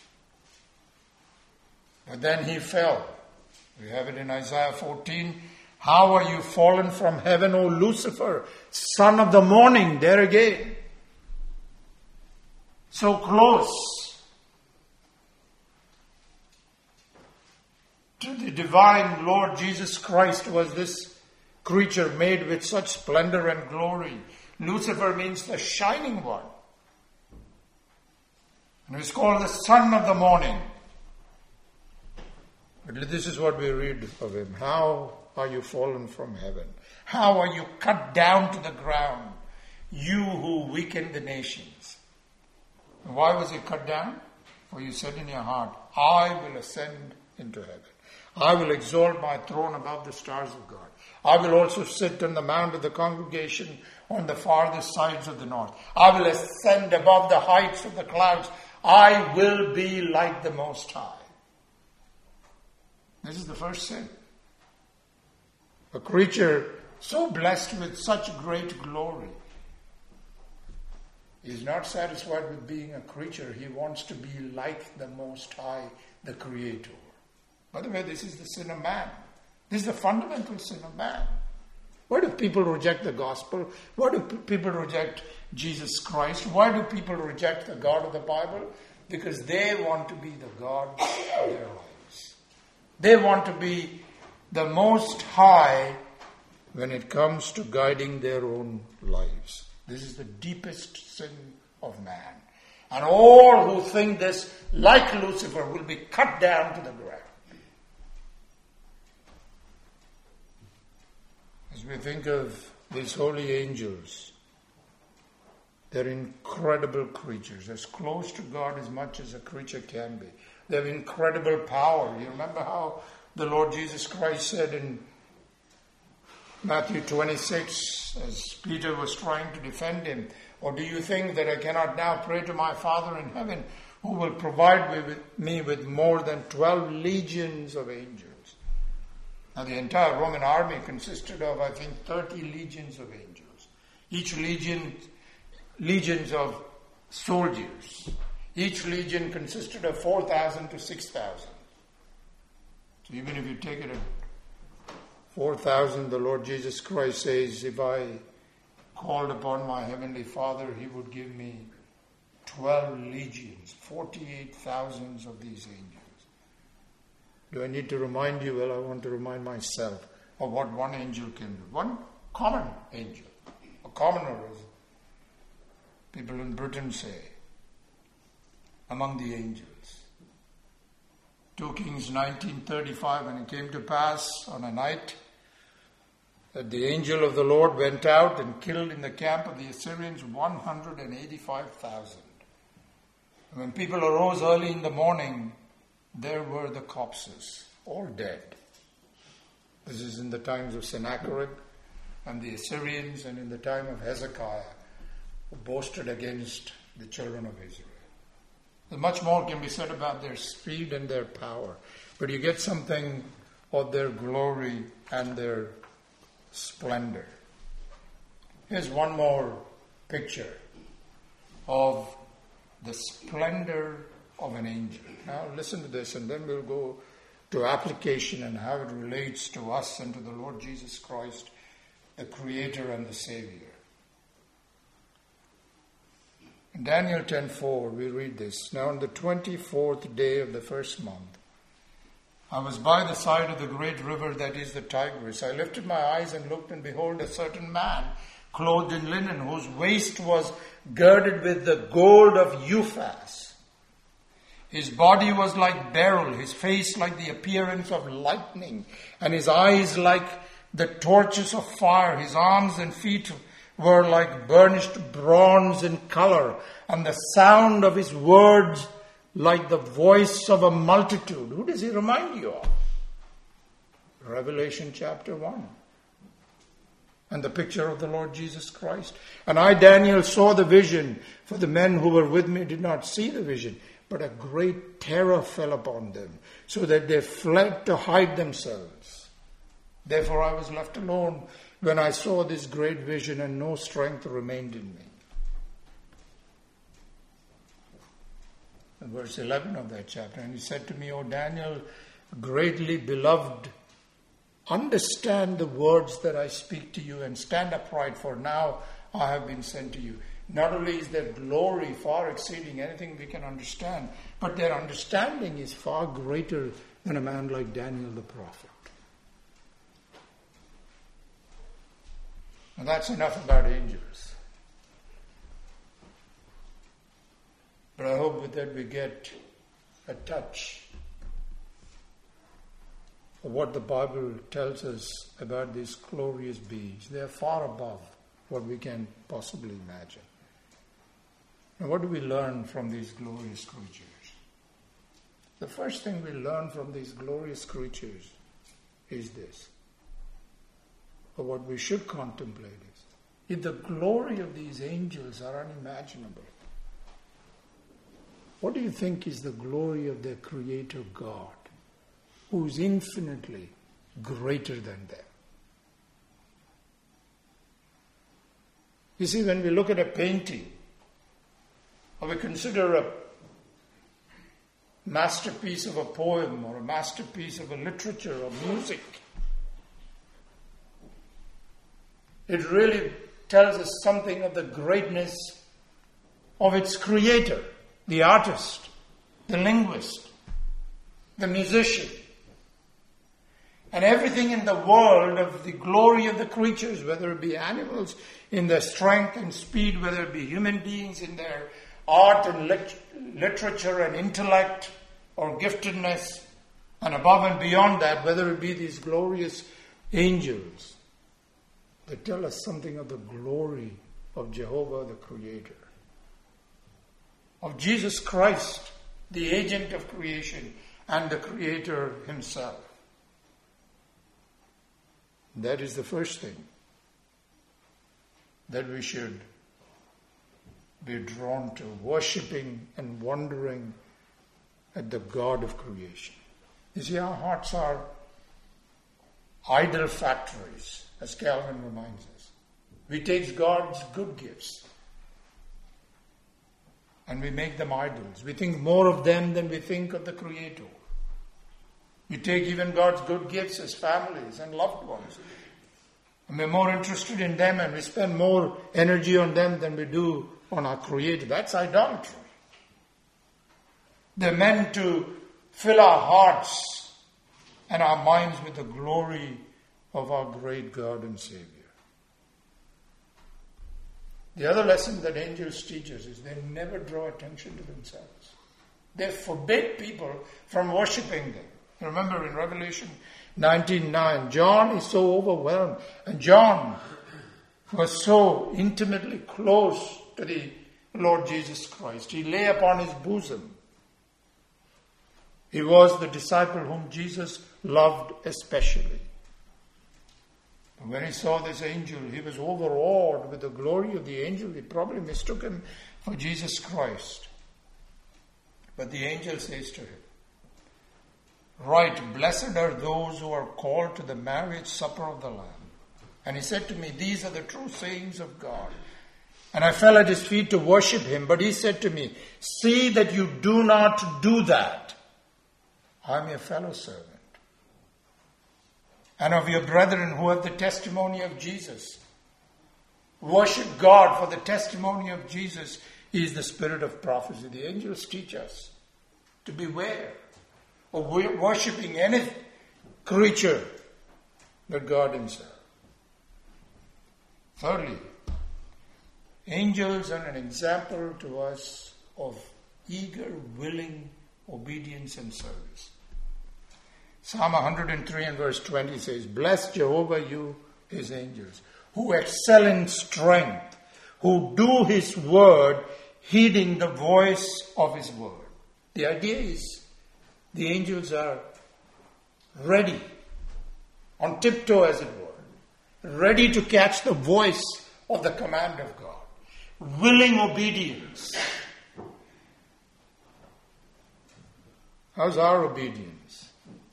But then he fell. We have it in Isaiah fourteen. How are you fallen from heaven, O Lucifer, son of the morning? There again. So close to the divine Lord Jesus Christ was this creature made with such splendor and glory. Lucifer means the shining one. And he's called the son of the morning. But this is what we read of him. How are you fallen from heaven? How are you cut down to the ground, you who weaken the nations? And why was he cut down? For you said in your heart, I will ascend into heaven. I will exalt my throne above the stars of God. I will also sit on the mount of the congregation on the farthest sides of the north. I will ascend above the heights of the clouds. I will be like the Most High. This is the first sin. A creature so blessed with such great glory is not satisfied with being a creature. He wants to be like the Most High, the Creator. By the way, this is the sin of man. This is the fundamental sin of man. Why do people reject the gospel? Why do people reject Jesus Christ? Why do people reject the God of the Bible? Because they want to be the God of their lives. They want to be the Most High when it comes to guiding their own lives. This is the deepest sin of man. And all who think this, like Lucifer, will be cut down to the ground. As we think of these holy angels, they're incredible creatures, as close to God as much as a creature can be. They have incredible power. You remember how the Lord Jesus Christ said in Matthew twenty-six, as Peter was trying to defend him, or do you think that I cannot now pray to my Father in heaven, who will provide me with more than twelve legions of angels? Now the entire Roman army consisted of, I think, thirty legions of angels. Each legion, legions of soldiers. Each legion consisted of four thousand to six thousand. So even if you take it at four thousand, the Lord Jesus Christ says, if I called upon my heavenly Father, he would give me twelve legions, forty-eight thousands of these angels. Do I need to remind you? Well, I want to remind myself of what one angel can do. One common angel, a commoner, as people in Britain say, among the angels. two Kings nineteen thirty-five, and it came to pass on a night that the angel of the Lord went out and killed in the camp of the Assyrians one hundred eighty-five thousand. And when people arose early in the morning, there were the corpses, all dead. This is in the times of Sennacherib and the Assyrians, and in the time of Hezekiah, who boasted against the children of Israel. Much more can be said about their speed and their power, but you get something of their glory and their splendor. Here's one more picture of the splendor of an angel. Now listen to this, and then we'll go to application and how it relates to us and to the Lord Jesus Christ, the Creator and the Savior. In Daniel ten four, we read this. Now on the twenty-fourth day of the first month, I was by the side of the great river that is the Tigris. I lifted my eyes and looked, and behold, a certain man, clothed in linen, whose waist was girded with the gold of Uphaz. His body was like beryl, his face like the appearance of lightning, and his eyes like the torches of fire. His arms and feet were like burnished bronze in color, and the sound of his words like the voice of a multitude. Who does he remind you of? Revelation chapter one. And the picture of the Lord Jesus Christ. And I, Daniel, saw the vision, for the men who were with me did not see the vision, but a great terror fell upon them, so that they fled to hide themselves. Therefore I was left alone when I saw this great vision, and no strength remained in me. And verse eleven of that chapter, and he said to me, O Daniel, greatly beloved, understand the words that I speak to you, and stand upright, for now I have been sent to you. Not only is their glory far exceeding anything we can understand, but their understanding is far greater than a man like Daniel the prophet. And that's enough about angels. But I hope with that we get a touch of what the Bible tells us about these glorious beings. They are far above what we can possibly imagine. And what do we learn from these glorious creatures? The first thing we learn from these glorious creatures is this. Or what we should contemplate is, if the glory of these angels are unimaginable, what do you think is the glory of their Creator God, who is infinitely greater than them? You see, when we look at a painting, or we consider a masterpiece of a poem, or a masterpiece of a literature or music, it really tells us something of the greatness of its creator, the artist, the linguist, the musician, and everything in the world of the glory of the creatures, whether it be animals in their strength and speed, whether it be human beings in their art and lit- literature and intellect or giftedness, and above and beyond that, whether it be these glorious angels, they tell us something of the glory of Jehovah the Creator, of Jesus Christ, the agent of creation and the Creator himself. That is the first thing that we should be drawn to, worshipping and wondering at the God of creation. You see, our hearts are idol factories, as Calvin reminds us. We take God's good gifts and we make them idols. We think more of them than we think of the Creator. We take even God's good gifts as families and loved ones, And we're more interested in them and we spend more energy on them than we do on our Creator. That's idolatry. They're meant to fill our hearts and our minds with the glory of our great God and Savior. The other lesson that angels teach us is they never draw attention to themselves. They forbid people from worshipping them. Remember in Revelation nineteen nine, John is so overwhelmed. And John was so intimately close to the Lord Jesus Christ. He lay upon his bosom. He was the disciple whom Jesus loved especially. And when he saw this angel, he was overawed with the glory of the angel. He probably mistook him for Jesus Christ. But the angel says to him, "Right, blessed are those who are called to the marriage supper of the Lamb." And he said to me, "These are the true sayings of God." And I fell at his feet to worship him. But he said to me, "See that you do not do that. I am your fellow servant, and of your brethren who have the testimony of Jesus. Worship God, for the testimony of Jesus is the spirit of prophecy." The angels teach us to beware of worshipping any creature but God himself. Thirdly, angels are an example to us of eager, willing obedience and service. Psalm one hundred three and verse twenty says, "Bless Jehovah, you, his angels, who excel in strength, who do his word, heeding the voice of his word." The idea is the angels are ready, on tiptoe as it were, ready to catch the voice of the command of God. Willing obedience. How's our obedience?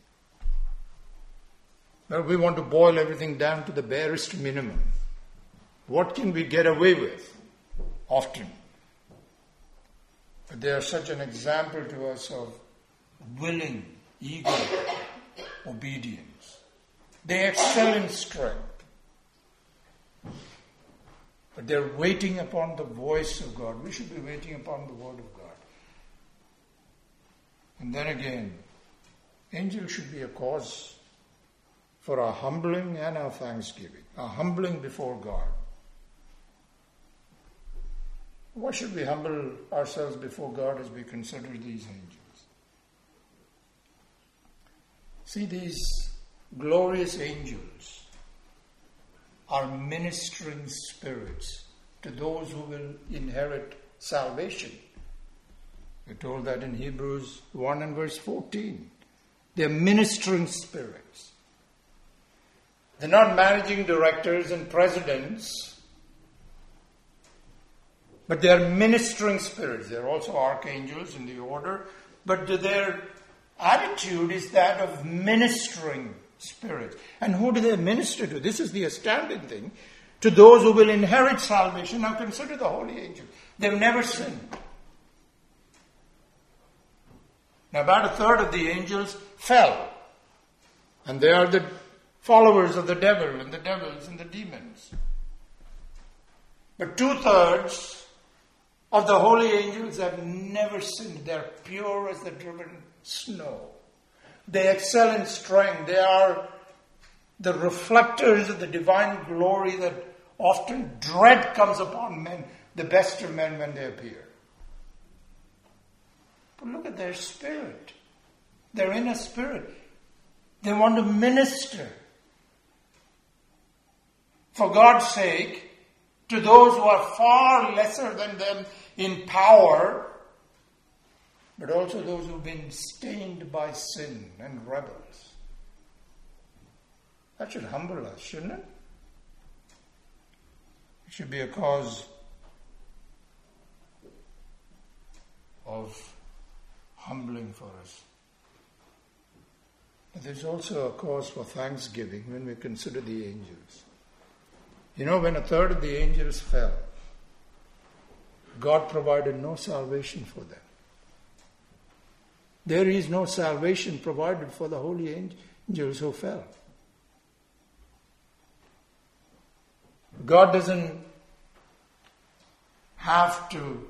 Well, we want to boil everything down to the barest minimum. What can we get away with? Often. But they are such an example to us of willing, eager obedience. They excel in strength. But they're waiting upon the voice of God. We should be waiting upon the word of God. And then again, angels should be a cause for our humbling and our thanksgiving. Our humbling before God. Why should we humble ourselves before God as we consider these angels? See, these glorious angels are ministering spirits to those who will inherit salvation. We're told that in Hebrews one and verse fourteen. They're ministering spirits. They're not managing directors and presidents, but they're ministering spirits. They're also archangels in the order, but their attitude is that of ministering spirits. And who do they minister to? This is the astounding thing. To those who will inherit salvation. Now consider the holy angels. They've never sinned. Now about a third of the angels fell. And they are the followers of the devil and the devils and the demons. But two-thirds of the holy angels have never sinned. They're pure as the driven snow. They excel in strength. They are the reflectors of the divine glory that often dread comes upon men, the best of men, when they appear. But look at their spirit. Their inner spirit. They want to minister for God's sake to those who are far lesser than them in power, but also those who have been stained by sin and rebels. That should humble us, shouldn't it? It should be a cause of humbling for us. But there's also a cause for thanksgiving when we consider the angels. You know, when a third of the angels fell, God provided no salvation for them. There is no salvation provided for the holy angels who fell. God doesn't have to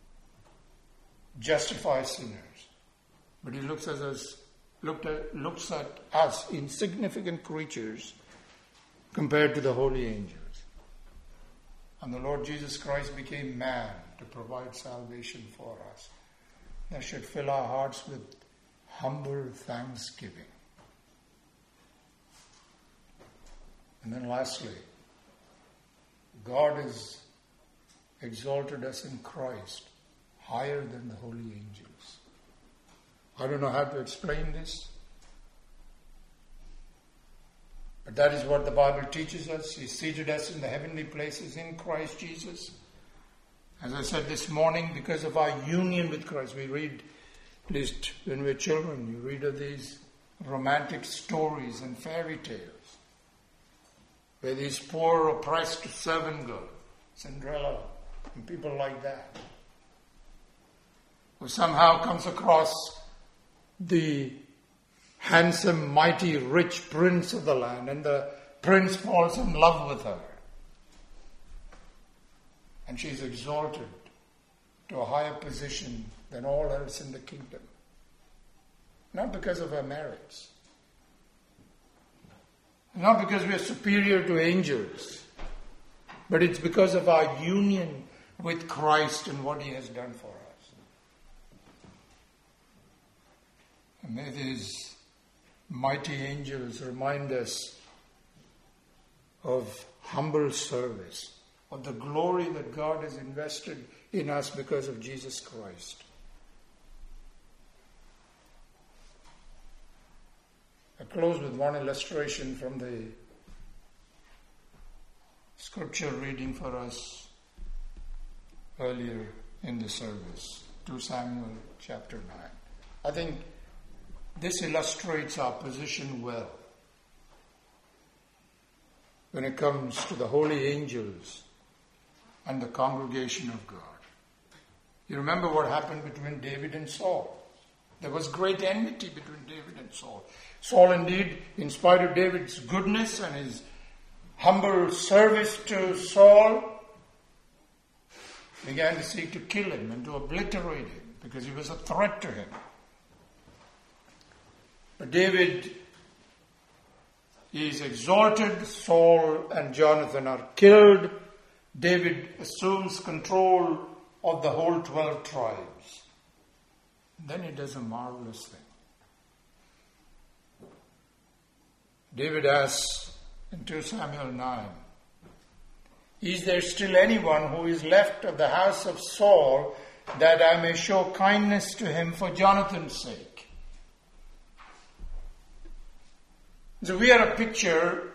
justify sinners, but He looks at us, looked at, looks at us, insignificant creatures, compared to the holy angels. And the Lord Jesus Christ became man to provide salvation for us. That should fill our hearts with humble thanksgiving. And then lastly, God has exalted us in Christ higher than the holy angels. I don't know how to explain this, but that is what the Bible teaches us. He seated us in the heavenly places in Christ Jesus. As I said this morning, because of our union with Christ, we read, at least when we're children, you read of these romantic stories and fairy tales, where these poor oppressed servant girls, Cinderella, and people like that, who somehow comes across the handsome, mighty, rich prince of the land, and the prince falls in love with her. And she's exalted to a higher position than all else in the kingdom. Not because of her merits. Not because we are superior to angels. But it's because of our union with Christ and what He has done for us. And may these mighty angels remind us of humble service, of the glory that God has invested in us because of Jesus Christ. I close with one illustration from the scripture reading for us earlier in the service, Second Samuel chapter nine. I think this illustrates our position well when it comes to the holy angels and the congregation of God. You remember what happened between David and Saul. There was great enmity between David and Saul. Saul indeed, in spite of David's goodness and his humble service to Saul, began to seek to kill him and to obliterate him because he was a threat to him. But David is exalted. Saul and Jonathan are killed. David assumes control of the whole twelve tribes. And then he does a marvelous thing. David asks in Second Samuel nine, "Is there still anyone who is left of the house of Saul that I may show kindness to him for Jonathan's sake?" So we are a picture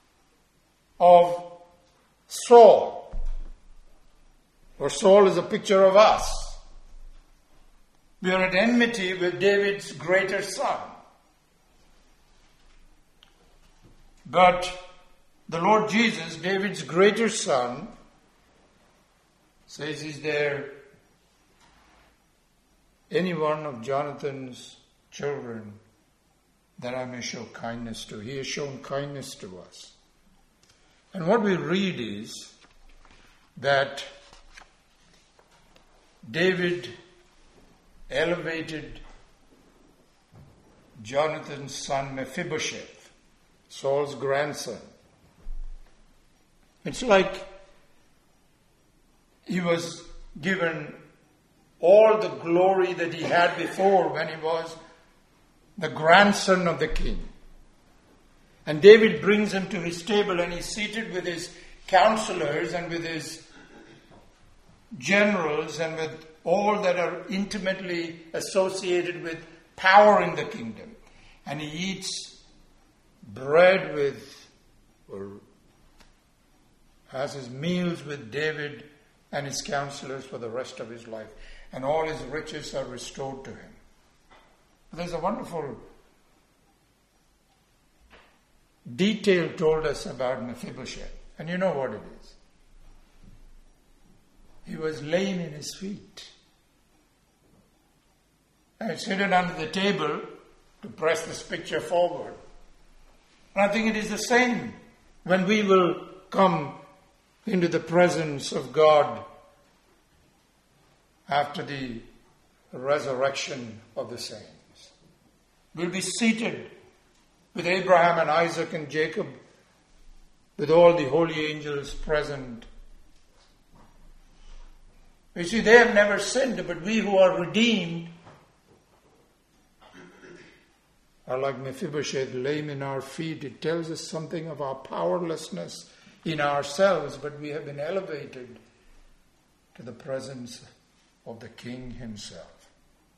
of Saul, or Saul is a picture of us. We are at enmity with David's greater son. But the Lord Jesus, David's greater son, says, "Is there any one of Jonathan's children that I may show kindness to?" He has shown kindness to us. And what we read is that David elevated Jonathan's son Mephibosheth, Saul's grandson. It's like he was given all the glory that he had before when he was the grandson of the king. And David brings him to his table and he's seated with his counselors and with his generals and with all that are intimately associated with power in the kingdom. And he eats bread with, or has his meals with David and his counselors for the rest of his life. And all his riches are restored to him. There's a wonderful detail told us about Mephibosheth. And you know what it is. He was lame in his feet. And it's hidden under the table to press this picture forward. And I think it is the same when we will come into the presence of God after the resurrection of the saints. We'll be seated with Abraham and Isaac and Jacob, with all the holy angels present. You see, they have never sinned, but we who are redeemed are like Mephibosheth, lame in our feet. It tells us something of our powerlessness in ourselves, but we have been elevated to the presence of the King himself.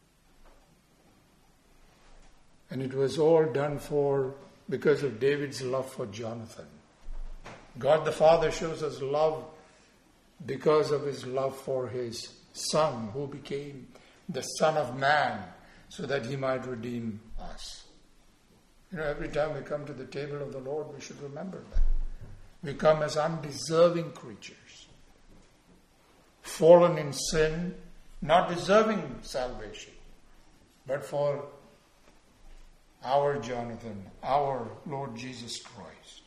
And it was all done for because of David's love for Jonathan. God the Father shows us love because of his love for his Son, who became the Son of Man so that he might redeem us. You know, every time we come to the table of the Lord, we should remember that. We come as undeserving creatures, fallen in sin, not deserving salvation, but for our Jonathan, our Lord Jesus Christ.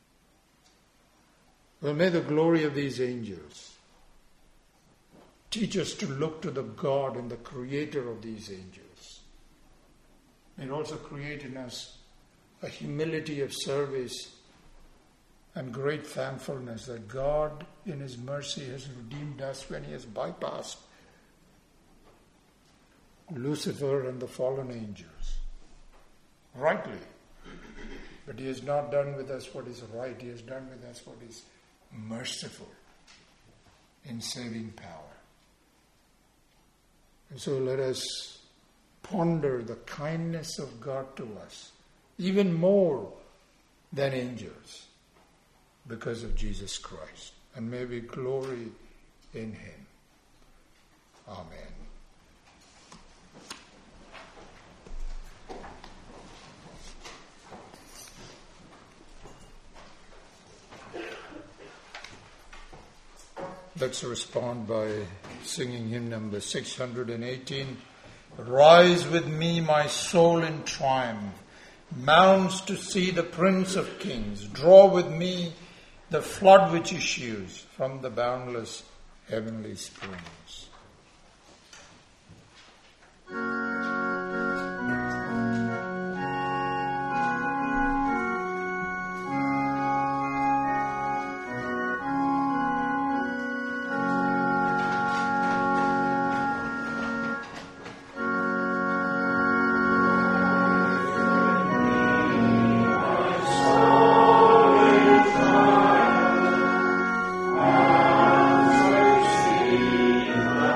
Well, may the glory of these angels teach us to look to the God and the Creator of these angels. May it also create in us a humility of service and great thankfulness that God in His mercy has redeemed us when He has bypassed Lucifer and the fallen angels. Rightly. But He has not done with us what is right. He has done with us what is merciful in saving power. And so let us ponder the kindness of God to us, even more than angels, because of Jesus Christ. And may we glory in Him. Amen. Let's respond by singing hymn number six hundred eighteen. Rise with me, my soul in triumph, mounts to see the Prince of Kings. Draw with me the flood which issues from the boundless heavenly springs. Thank you.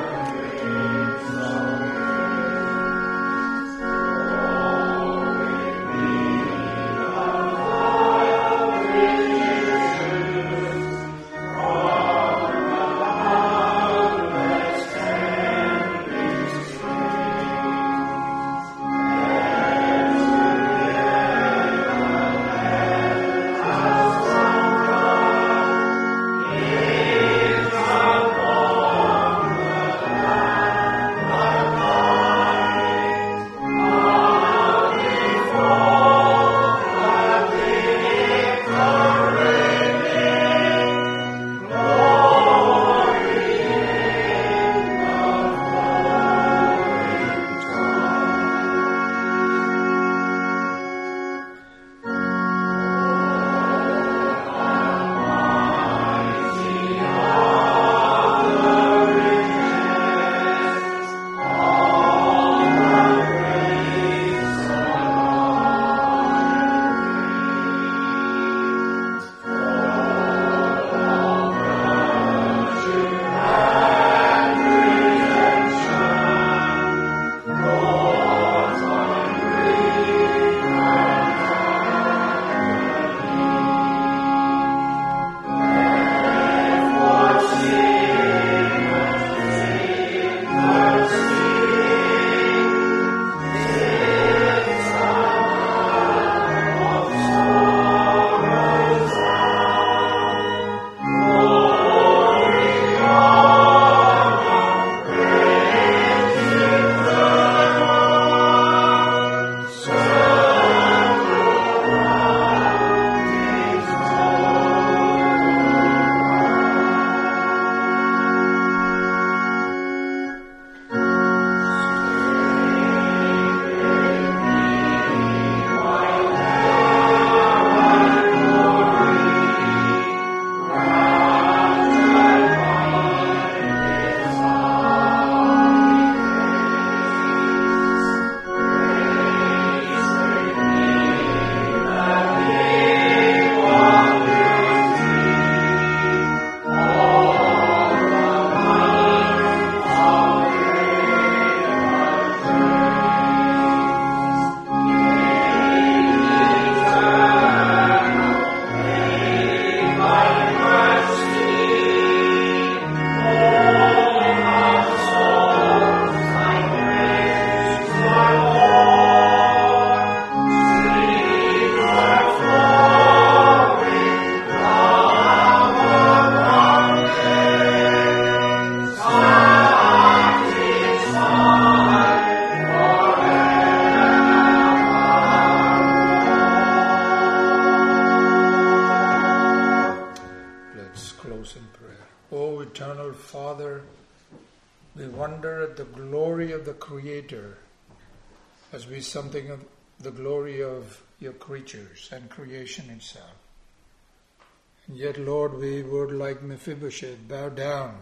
Father, we wonder at the glory of the Creator as we something of the glory of your creatures and creation itself. And yet, Lord, we would, like Mephibosheth, bow down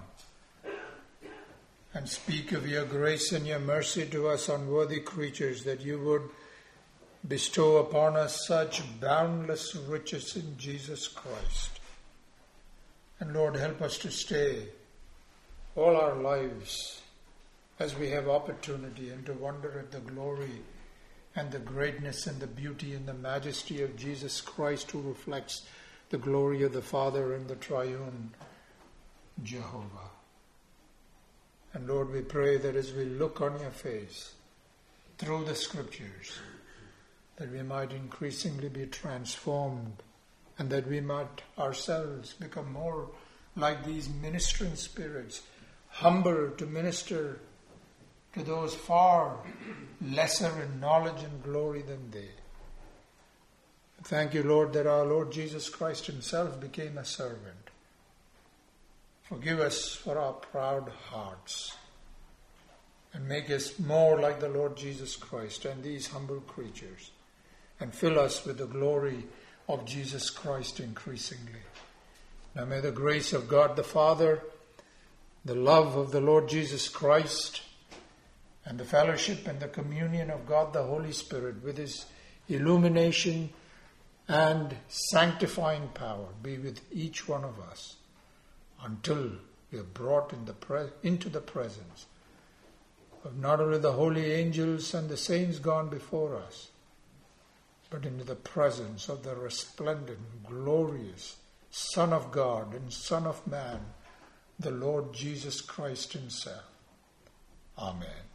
and speak of your grace and your mercy to us unworthy creatures, that you would bestow upon us such boundless riches in Jesus Christ. And Lord, help us to stay all our lives as we have opportunity and to wonder at the glory and the greatness and the beauty and the majesty of Jesus Christ, who reflects the glory of the Father and the triune Jehovah. And Lord, we pray that as we look on your face through the Scriptures, that we might increasingly be transformed and that we might ourselves become more like these ministering spirits, humble to minister to those far lesser in knowledge and glory than they. Thank you, Lord, that our Lord Jesus Christ himself became a servant. Forgive us for our proud hearts and make us more like the Lord Jesus Christ and these humble creatures, and fill us with the glory of Jesus Christ increasingly. Now may the grace of God the Father, the love of the Lord Jesus Christ, and the fellowship and the communion of God the Holy Spirit with his illumination and sanctifying power be with each one of us until we are brought in the pre- into the presence of not only the holy angels and the saints gone before us, but into the presence of the resplendent, glorious Son of God and Son of Man, the Lord Jesus Christ himself. Amen.